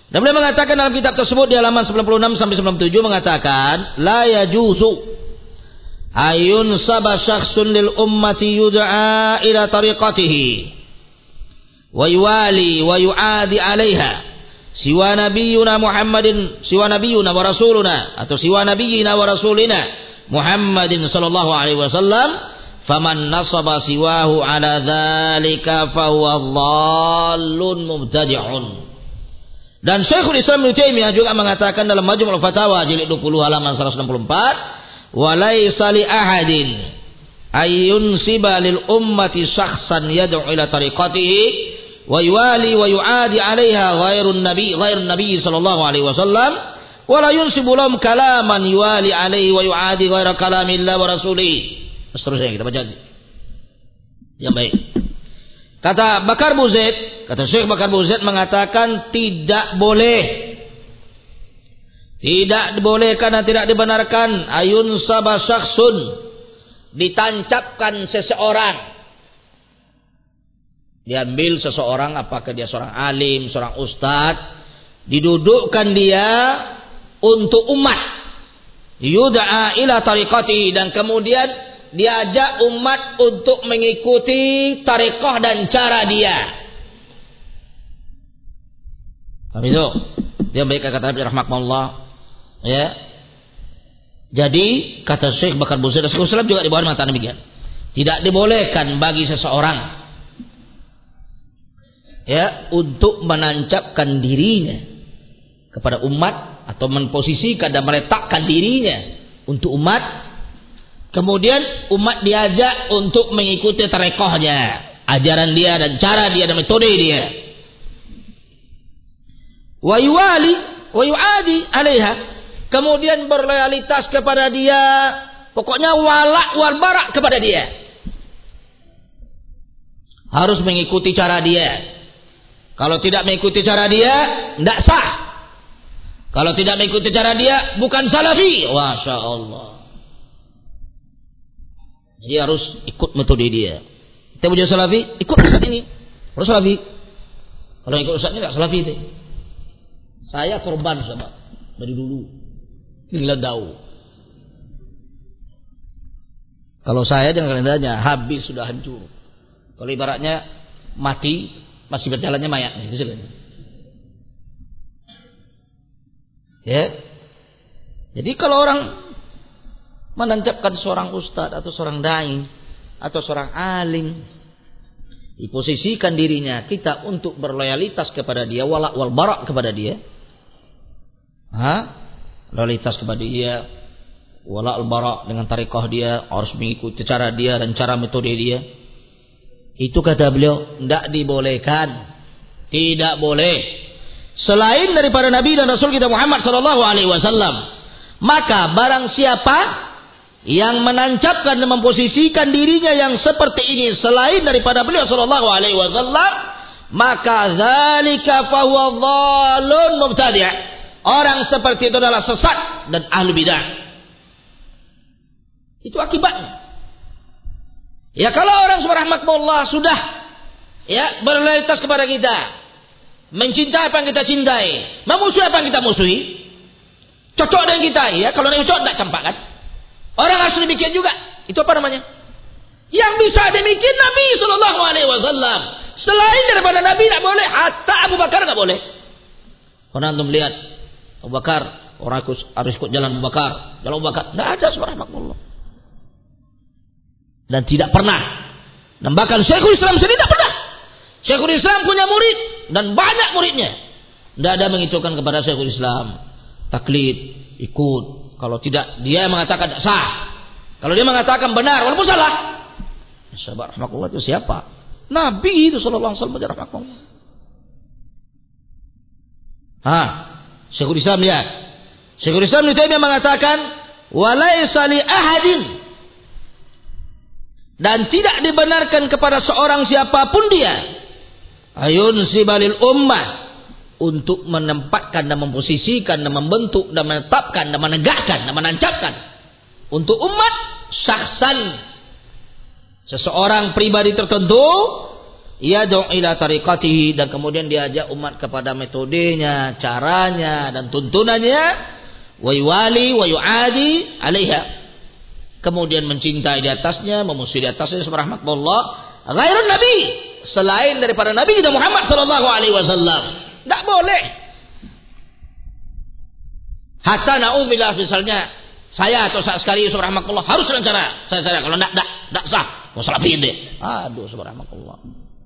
Dan beliau mengatakan dalam kitab tersebut di halaman sembilan puluh enam sampai sembilan puluh tujuh mengatakan la yajuzu ayun saba syakhsun lil ummati yud'a ila tariqatihi wa yuwali wa yu'adi 'alaiha siwa nabiyyuna Muhammadin siwa nabiyyuna wa rasuluna atau siwa nabiyyina wa rasulina Muhammadin sallallahu alaihi wasallam faman nasaba siwahu 'ala dzalika fa huwa dhallun mubtadi'un. Dan Syekhul Islam Ibnu Taimiyah juga mengatakan dalam Majmu' al-Fatawa jilid dua puluh halaman seratus enam puluh empat, "Wa laisa li ahadin ayyun siba lil ummati syakhsan yad'u ila tariqatihi wa yuwali wa yu'adi 'alaiha ghairun nabi ghairun nabi sallallahu alaihi wasallam wa la yunsibu lahum kalaman yuwali 'alaihi wa yu'adi ghaira kalamillah wa rasulih." Seterusnya kita baca. Yang baik. Kata Bakar Bu Zaid, kata Syekh Bakar Bu Zaid mengatakan tidak boleh. Tidak dibolehkan dan tidak dibenarkan ayun sabah syakhsun, ditancapkan seseorang. Diambil seseorang, apakah dia seorang alim, seorang ustadz, didudukkan dia untuk umat. Yud'a ila tariqati, dan kemudian diajak umat untuk mengikuti tarekat dan cara dia. Paham itu? Dia baik kata Nabi rahmatullah. Ya. Jadi kata Syekh Bakar Bu Zaid As-Salam juga di bawah mata demikian. Tidak dibolehkan bagi seseorang ya untuk menancapkan dirinya kepada umat atau memposisikan dan meletakkan dirinya untuk umat. Kemudian umat diajak untuk mengikuti tarekohnya, ajaran dia dan cara dia dan metode dia. Wa yuwali wa yu'adi 'alaiha, kemudian berloyalitas kepada dia, pokoknya wala wal bara kepada dia. Harus mengikuti cara dia. Kalau tidak mengikuti cara dia, tidak sah. Kalau tidak mengikuti cara dia, bukan salafi. Masya Allah. Dia harus ikut metode dia. Kita punya salafi, ikut ustaz ini. Harus salafi. Kalau ikut ustaz ini tidak salafi itu. Saya korban sama dari dulu. Gila dau. Kalau saya dengan kalendanya habis sudah hancur. Kalau ibaratnya mati masih berjalannya mayat. Ya. Jadi kalau orang menancapkan seorang ustadz atau seorang dai atau seorang alim, diposisikan dirinya kita untuk berloyalitas kepada dia, wala wal bara kepada dia, ha? Loyalitas kepada dia, wala wal bara dengan tarekat dia, harus mengikuti cara dia dan cara metode dia. Itu kata beliau tidak dibolehkan, tidak boleh selain daripada Nabi dan Rasul kita Muhammad sallallahu alaihi wasallam. Maka barang siapa yang menancapkan dan memposisikan dirinya yang seperti ini selain daripada beliau sallallahu alaihi wasallam, maka zalika fa huwa dhalun mubtadi'. Orang seperti itu adalah sesat dan ahli bidah. Itu akibatnya. Ya kalau orang subhanallah sudah ya berloyalitas kepada kita, mencintai apa yang kita cintai, memusuhi apa yang kita musuhi, cocok dengan kita, ya kalau tidak cocok tidak campak kan? Orang harus demikian juga. Itu apa namanya? Yang bisa demikian Nabi sallallahu alaihi wasallam. Selain daripada Nabi tidak boleh. Hatta Abu Bakar tidak boleh. Kalau antum lihat Abu Bakar, orang harus ikut jalan Abu Bakar. Jalan Abu Bakar tidak ada subhanallah. Dan tidak pernah. Dan bahkan Syekhul Islam sendiri tidak pernah. Syekhul Islam punya murid dan banyak muridnya. Tidak ada mengitukan kepada Syekhul Islam. Taklid, ikut. Kalau tidak, dia mengatakan tidak sah. Kalau dia mengatakan benar, walaupun salah. Sahabat rahmatullah itu siapa? Nabi itu sallallahu alaihi wasallam rahmatullah. Ah, Syekhul Islam lihat. Syekhul Islam itu dia mengatakan walaisa li ahadin, dan tidak dibenarkan kepada seorang siapapun dia ayun sibalil ummah, untuk menempatkan dan memposisikan dan membentuk dan menetapkan dan menegakkan dan menancapkan untuk umat syakhsan, seseorang pribadi tertentu, yad'u ila tariqatihi, dan kemudian diajak umat kepada metodenya, caranya dan tuntunannya, wa yuwali wa yu'adi 'alaiha, kemudian mencintai di atasnya, memusuhi di atasnya, subhanallah, ghairun nabi, selain daripada Nabi kita Muhammad sallallahu alaihi wasallam. Enggak boleh. Hatta na'udzubillah, misalnya saya atau saat sekali subhanallah harus dengan cara saya saya kalau enggak enggak enggak sah, mau salafiin deh. Aduh subhanallah.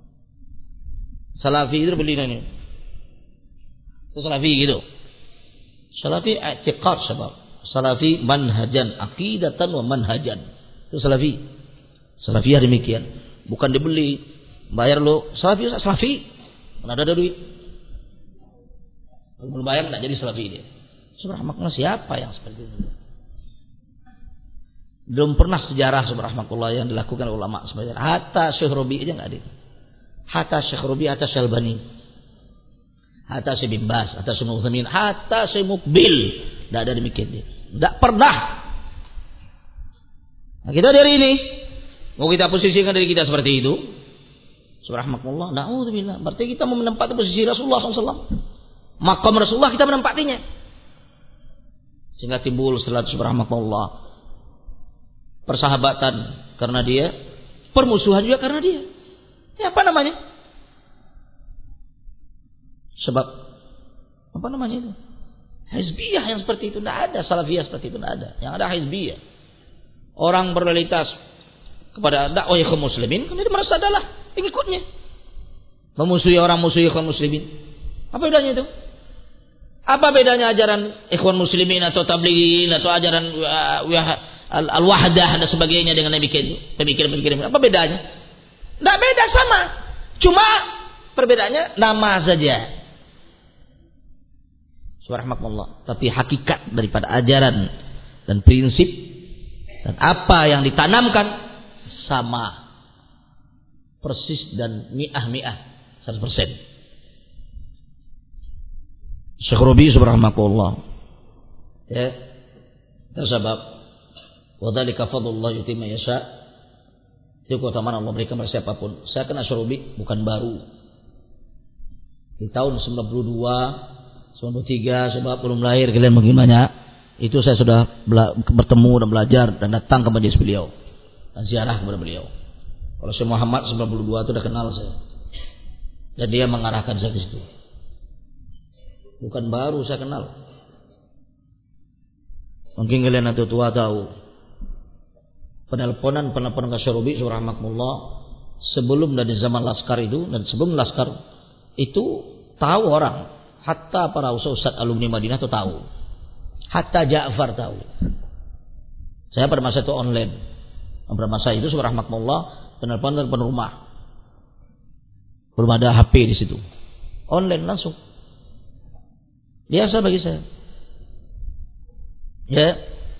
Salafi itu beli ini. Itu salafi gitu. Salafi i'tiqad sebab. Salafi manhajan, aqidatan wa manhajan. Itu salafi. Salafiyah demikian. Bukan dibeli, bayar lo salafi, salafi. Mana ada duit. Kalau belum bayar enggak jadi salafi dia. Subhanallah, siapa yang seperti itu? Belum pernah sejarah subhanallah yang dilakukan ulama sebenarnya. Hatta Syekh Rabi aja enggak ada. Hatta Syekh Rabi, hatta Syekh Albani, hatta Syekh Bin Baz, hatta Syekh Utsaimin, hatta Syekh Mukbil, enggak ada demikian dia. Enggak pernah. Nah, kita dari ini mau kita posisikan diri kita seperti itu. Subhanallah, naudzubillah. Berarti kita mau menempati posisi Rasulullah shallallahu alaihi wasallam. Maqam Rasulullah kita menempatinya. Sehingga timbul salat subhanallah. Persahabatan karena dia, permusuhan juga karena dia. Ya, apa namanya? Sebab apa namanya itu? Hizbiyah yang seperti itu tidak ada, salafiyah seperti itu tidak ada. Yang ada hizbiyah. Orang berloyalitas kepada dakwah ikhwan muslimin, kemudian merasa adalah pengikutnya. Memusuhi orang musuhi ikhwan muslimin. Apa bedanya itu? Apa bedanya ajaran ikhwan muslimin atau tablighin atau ajaran al-wahdah dan sebagainya dengan pemikiran-pemikiran? Apa bedanya? Tidak beda, sama. Cuma perbedaannya nama saja. Subhanallah. Tapi hakikat daripada ajaran dan prinsip dan apa yang ditanamkan sama. Persis dan mi'ah-mi'ah. seratus persen. Syekh Rabi subhanallah. Ya. Tersebab. Wa dzalika fadlullah yu'ti man yasha'. Itu keutamaan Allah berikan kepada siapapun. Saya kenal Syurubi bukan baru. Di tahun sembilan puluh dua, sembilan puluh tiga, sebab belum lahir kalian mungkin banyak. Itu saya sudah bertemu dan belajar dan datang ke majelis beliau dan ziarah kepada beliau. Kalau Syekh Muhammad sembilan puluh dua itu sudah kenal saya. Dan dia mengarahkan saya ke situ. Bukan baru saya kenal. Mungkin kalian yang tua tahu. Penelponan-penelponan ke Syurubi subhanallah sebelum dari zaman Laskar itu dan sebelum Laskar itu tahu orang, hatta para ustaz alumni Madinah itu tahu, hatta Ja'far tahu. Saya pada masa itu online, pada masa itu subhanallah penelponan penelpon rumah, belum ada H P di situ, online langsung, biasa bagi saya. Ya,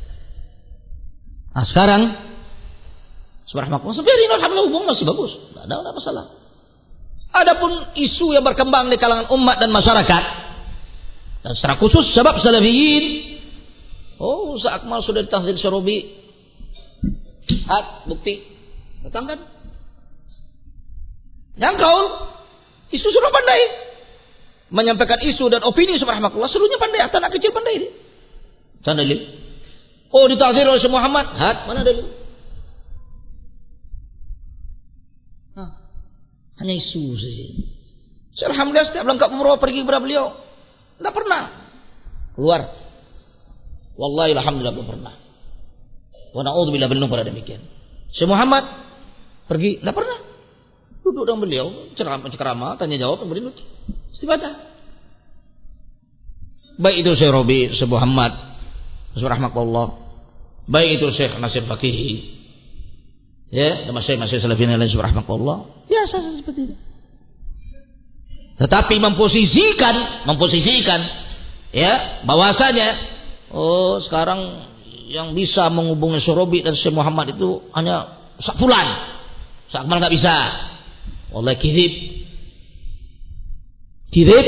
nah sekarang subhanallah, sebenarnya alhamdulillah hubungan masih bagus, tidak ada, ada masalah. Adapun isu yang berkembang di kalangan umat dan masyarakat, dan secara khusus sebab salafiyin, oh Ustaz Akmal sudah ditahdir Syurubi, hat bukti, datangkan. Yang kau isu sudah pandai menyampaikan isu dan opini subhanallah, seluruhnya pandai, atau anak kecil pandai ini. Sana dalil. Oh ditahdir oleh Syekh Muhammad, hat mana dalil? Hanya isu saja. Alhamdulillah setiap lengkap umroh pergi kepada beliau, tidak pernah keluar. Wallahi alhamdulillah belum pernah. Wa na'udzubillah belum pernah demikian. Syekh Muhammad pergi, tidak pernah. Duduk dengan beliau, ceramah, tanya jawab, kemudian istifadah. Baik itu Syekh Rabi, Syekh Muhammad, subhanallah. Baik itu Syekh Nasir Fakihi. Ya, masih masih salafin lain subhanallah. Biasa seperti itu. Tetapi memposisikan, memposisikan ya, bahwasanya oh sekarang yang bisa menghubungi Syurubi dan Syekh Muhammad itu hanya Sak Fulan. Sak Akmal enggak bisa. Wallahi kizib. Kizib.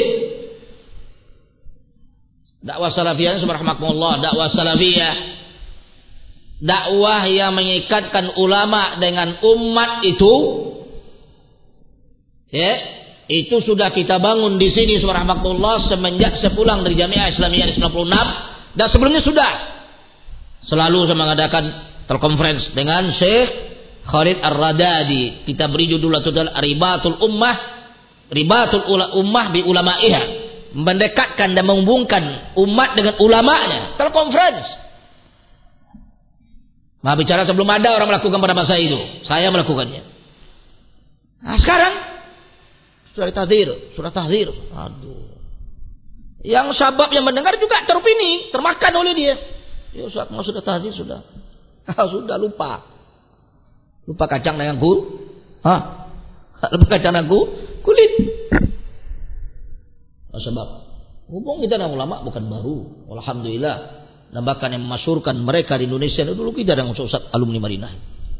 Dakwah salafiyah subhanallah, dakwah salafiyah, dakwah yang mengikatkan ulama dengan umat itu Ya, itu sudah kita bangun di sini subhanallah semenjak sepulang dari Jamiah Islamiyah di sembilan puluh enam, dan sebelumnya sudah selalu saya mengadakan telekonferensi dengan Syekh Khalid Ar-Radadi. Kita beri judul Ribatul Ummah, Ribatul Ummah bi Ulamaiha, mendekatkan dan menghubungkan umat dengan ulamanya. Telekonferensi. Nah, bicara sebelum ada orang melakukan pada masa itu, saya melakukannya. Nah, sekarang sudah tahdzir, sudah tahdzir. Aduh. Yang sabab yang mendengar juga terpini, termakan oleh dia. Ya Ustaz, mau sudah tahdzir sudah. Sudah lupa. Lupa kacang dengan kul. Hah? Lupa kacang dengan kul, kulit. Nah, sebab hubung kita dengan ulama bukan baru. Alhamdulillah. Dan bahkan yang memasyurkan mereka di Indonesia dulu kita dengan Ustaz alumni Madinah.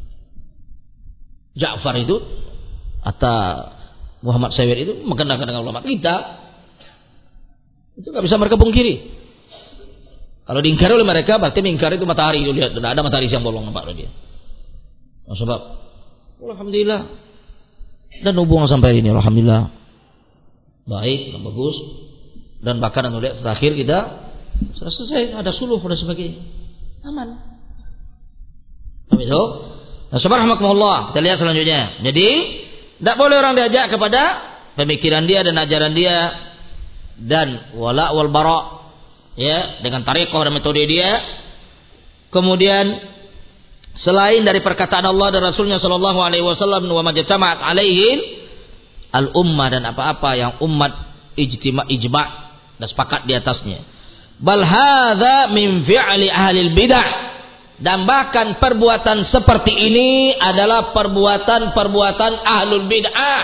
Ja'far itu atau Muhammad Sawir itu mengenalkan dengan ulama kita. Itu nggak bisa mereka pungkiri. Kalau diingkari oleh mereka berarti mengingkari itu matahari. Itu lihat, tidak ada matahari yang bolong nampak oleh dia. Nah, sebab alhamdulillah dan hubungan sampai ini alhamdulillah baik dan bagus, dan bahkan anu lihat terakhir kita sudah selesai, ada suluh dan sebagainya, aman. Paham itu? Nah, subhanallah, kita lihat selanjutnya. Jadi tidak boleh orang diajak kepada pemikiran dia dan ajaran dia dan wala wal bara, ya, dengan tarekat dan metode dia. Kemudian selain dari perkataan Allah dan Rasulnya Shallallahu Alaihi Wasallam, wa majtama'at alaihi al ummah, dan apa-apa yang umat ijtima ijma dan sepakat di atasnya. Bal hadza min fi'li ahli bidah, dan bahkan perbuatan seperti ini adalah perbuatan-perbuatan ahlul bid'ah.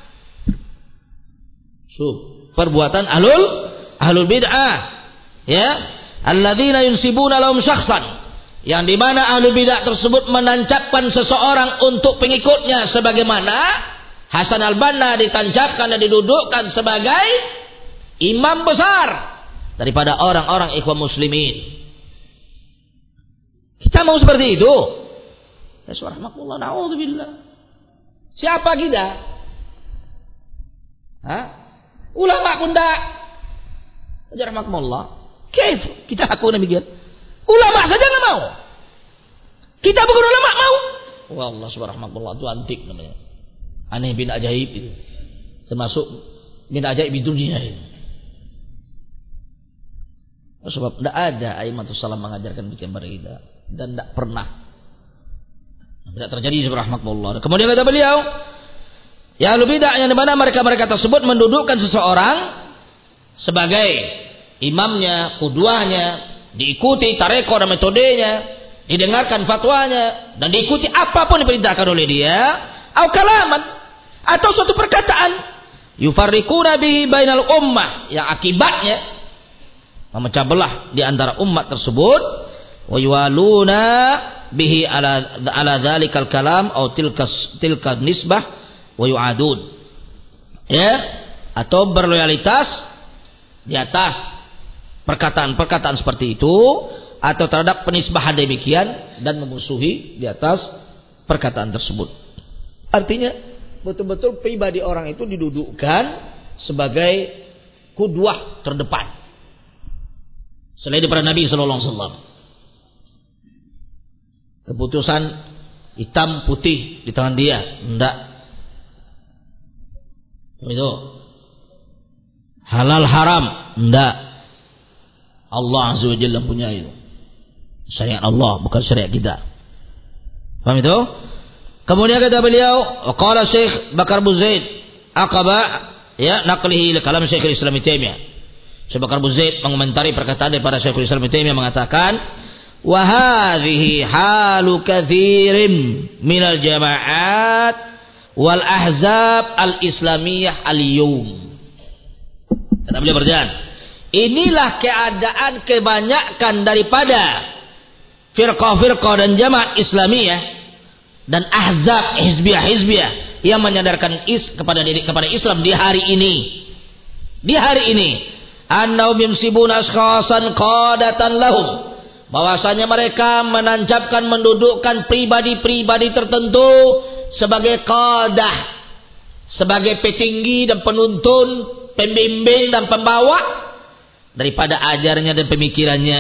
So, perbuatan ahlul ahlul bid'ah, ya, alladzina yunsibuna lahum syakhsan, yang di mana ahlul bid'ah tersebut menancapkan seseorang untuk pengikutnya, sebagaimana Hasan al-Banna ditancapkan dan didudukkan sebagai imam besar daripada orang-orang ikhwan muslimin. Kita mau seperti itu? Ya subhanallah, na'udzubillah. Siapa kita? Hah? Ulama pun tak. Ya rahmatullah. Kaif kita aku demikian? Ulama saja enggak mau. Kita bukan ulama mau. Wallah subhanallah, itu antik namanya. Aneh bin ajaib itu. Termasuk bin ajaib di dunia ini. Sebab tidak ada aimatus salam mengajarkan bikin pada kita, dan tidak pernah, tidak terjadi subhanallah. Kemudian kata beliau, ya ahlu bidah yang dimana mereka-mereka tersebut mendudukkan seseorang sebagai imamnya, qudwahnya, diikuti tarekat dan metodenya, didengarkan fatwanya, dan diikuti apapun diperintahkan oleh dia, atau kalaman, atau suatu perkataan, yufarriquna bihi bainal ummah, yang akibatnya memecah belah di antara umat tersebut, wa yuwaluna bihi ala ala dzalikal kalam atau tilka tilka nisbah wa yu'adun, ya, atau berloyalitas di atas perkataan-perkataan seperti itu, atau terhadap penisbahan demikian, dan memusuhi di atas perkataan tersebut. Artinya betul-betul pribadi orang itu didudukkan sebagai qudwah terdepan selain daripada Nabi Sallallahu Alaihi Wasallam. Keputusan hitam putih di tangan dia, enggak. Itu halal haram, enggak. Allah Azza wa Jalla punya itu. Syariat Allah, bukan syariat kita. Paham itu? Kemudian kata beliau, qala Syekh Bakar Buzaid aqaba, ya, naqlihi li kalam Syekhul Islam Ibnu Taimiyah. Syekh Bakar Buzaid mengomentari perkataan daripada Syekhul Islam Ibnu Taimiyah mengatakan, wa hadhihi halu katsirin minal jama'at wal ahzab al islamiyah al yawm. Kata beliau berjalan, inilah keadaan kebanyakan daripada firqah-firqah dan jamaah Islamiyah dan ahzab hizbiyah-hizbiyah yang menyadarkan is kepada diri kepada Islam di hari ini. Di hari ini, annahum yamsibuna ashkhasan qadatan lahum, bahwasanya mereka menancapkan, mendudukkan pribadi-pribadi tertentu sebagai qadah, sebagai petinggi dan penuntun, pembimbing dan pembawa daripada ajarnya dan pemikirannya.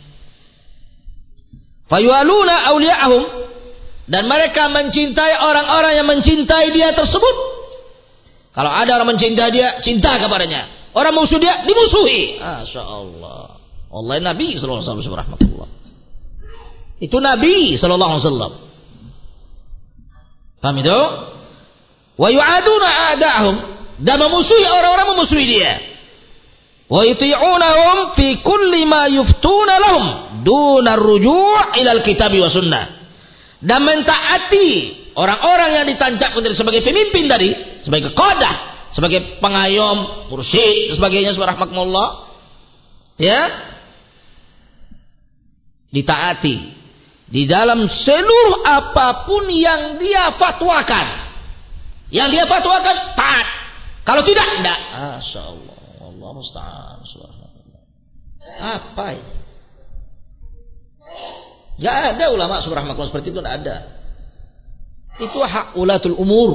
Fayualuna awliya'ahum, dan mereka mencintai orang-orang yang mencintai dia tersebut. Kalau ada orang mencintai dia, cinta kepadanya. Orang musuh dia, dimusuhi. Masya Allah. Allah Nabi sallallahu alaihi wasallam. Itu Nabi sallallahu alaihi wasallam. Paham itu? Wa yu'aduna a'da'ahum, dan memusuhi orang-orang memusuhi dia. Wa yuti'unahum fi kulli ma yuftuna lahum duna ruju' ila al-kitab wa sunnah. Dan mentaati orang-orang yang ditancapkan sebagai pemimpin tadi, sebagai qadah, sebagai pengayom, mursyid, sebagainya, subhanallah, ya, ditaati di dalam seluruh apapun yang dia fatwakan. Yang dia fatwakan taat. Kalau tidak, tidak. Masya Allah, Allah musta'an. Apa ini? Tidak ada ulama subhanallah seperti itu, tidak ada. Itu hak ulatul umur,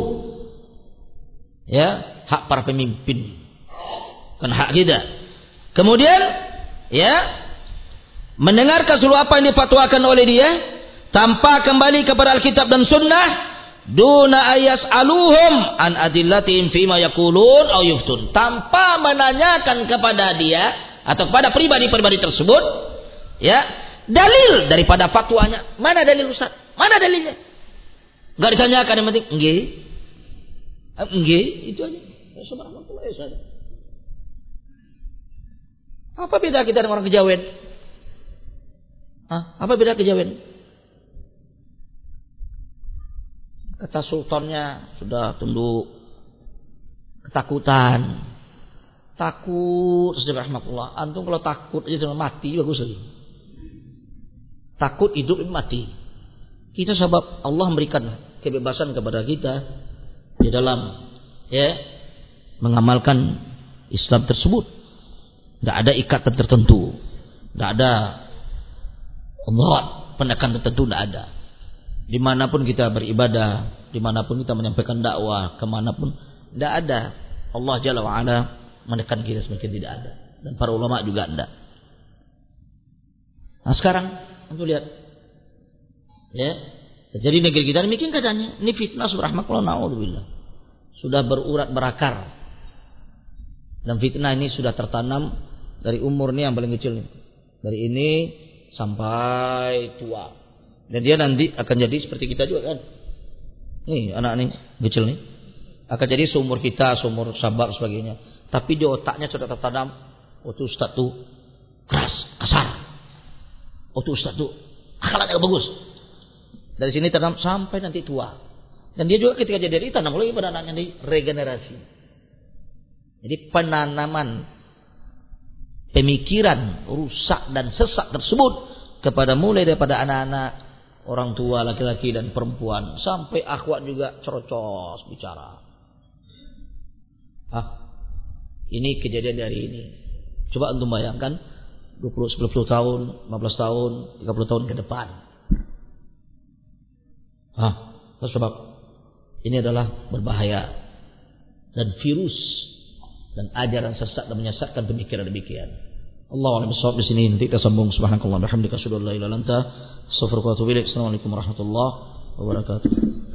ya, hak para pemimpin, bukan hak kita. Kemudian, ya, mendengarkan seluruh apa yang difatwakan oleh dia tanpa kembali kepada Alkitab dan Sunnah, duna ayas aluhum an adillatihim fima yaqulun aw yuftun, tanpa menanyakan kepada dia atau kepada pribadi-pribadi tersebut, ya, dalil daripada fatwanya. Mana dalil Ustaz? Mana dalilnya? Enggak ditanyakan, yang penting nggih. Nggih, itu aja. Subhanallah ya saja. Apa beda kita dengan orang kejawen? Hah? Apa beda kejawen? Kata sultannya sudah tunduk, ketakutan, takut. Rahmatullah. Antum kalau takut aja jangan mati bagus lagi. Takut hidup mati. Kita sebab Allah memberikan kebebasan kepada kita di dalam, ya, mengamalkan Islam tersebut. Tidak ada ikatan tertentu, tidak ada Allah penekan tertentu, tidak ada. Dimanapun kita beribadah, dimanapun kita menyampaikan dakwah, kemanapun, tidak ada Allah Jalla wa'ala menekan kita, semakin tidak ada. Dan para ulama juga tidak. Nah sekarang untuk lihat, ya, jadi negeri kita demikian keadaannya. Ini fitnah subhanallah, na'udzubillah, sudah berurat berakar, dan fitnah ini sudah tertanam dari umur nih yang paling kecil nih, dari ini sampai tua. Dan dia nanti akan jadi seperti kita juga kan. Nih anak nih kecil nih akan jadi seumur kita, seumur sabar sebagainya. Tapi di otaknya sudah tertanam, oh tuh ustaz tuh keras, kasar. Oh tuh ustaz tuh akhlaknya bagus. Dari sini tertanam sampai nanti tua. Dan dia juga ketika jadi tanam lagi pada anaknya di regenerasi. Jadi penanaman pemikiran rusak dan sesat tersebut kepada mulai daripada anak-anak, orang tua, laki-laki dan perempuan, sampai akhwat juga cerocos bicara. Ah, ini kejadian dari ini. Coba untuk bayangkan dua puluh, sepuluh tahun, lima belas tahun, tiga puluh tahun ke depan. Ah, sebab ini adalah berbahaya dan virus dan ajaran sesat dan menyesatkan pemikiran demikian. Allah a'lam bishawab. Di sini nanti kita sambung. Subhanakallah bihamdika asyhadu an la ilaha illa anta astaghfiruka wa atubu ilaik. Assalamualaikum warahmatullahi wabarakatuh.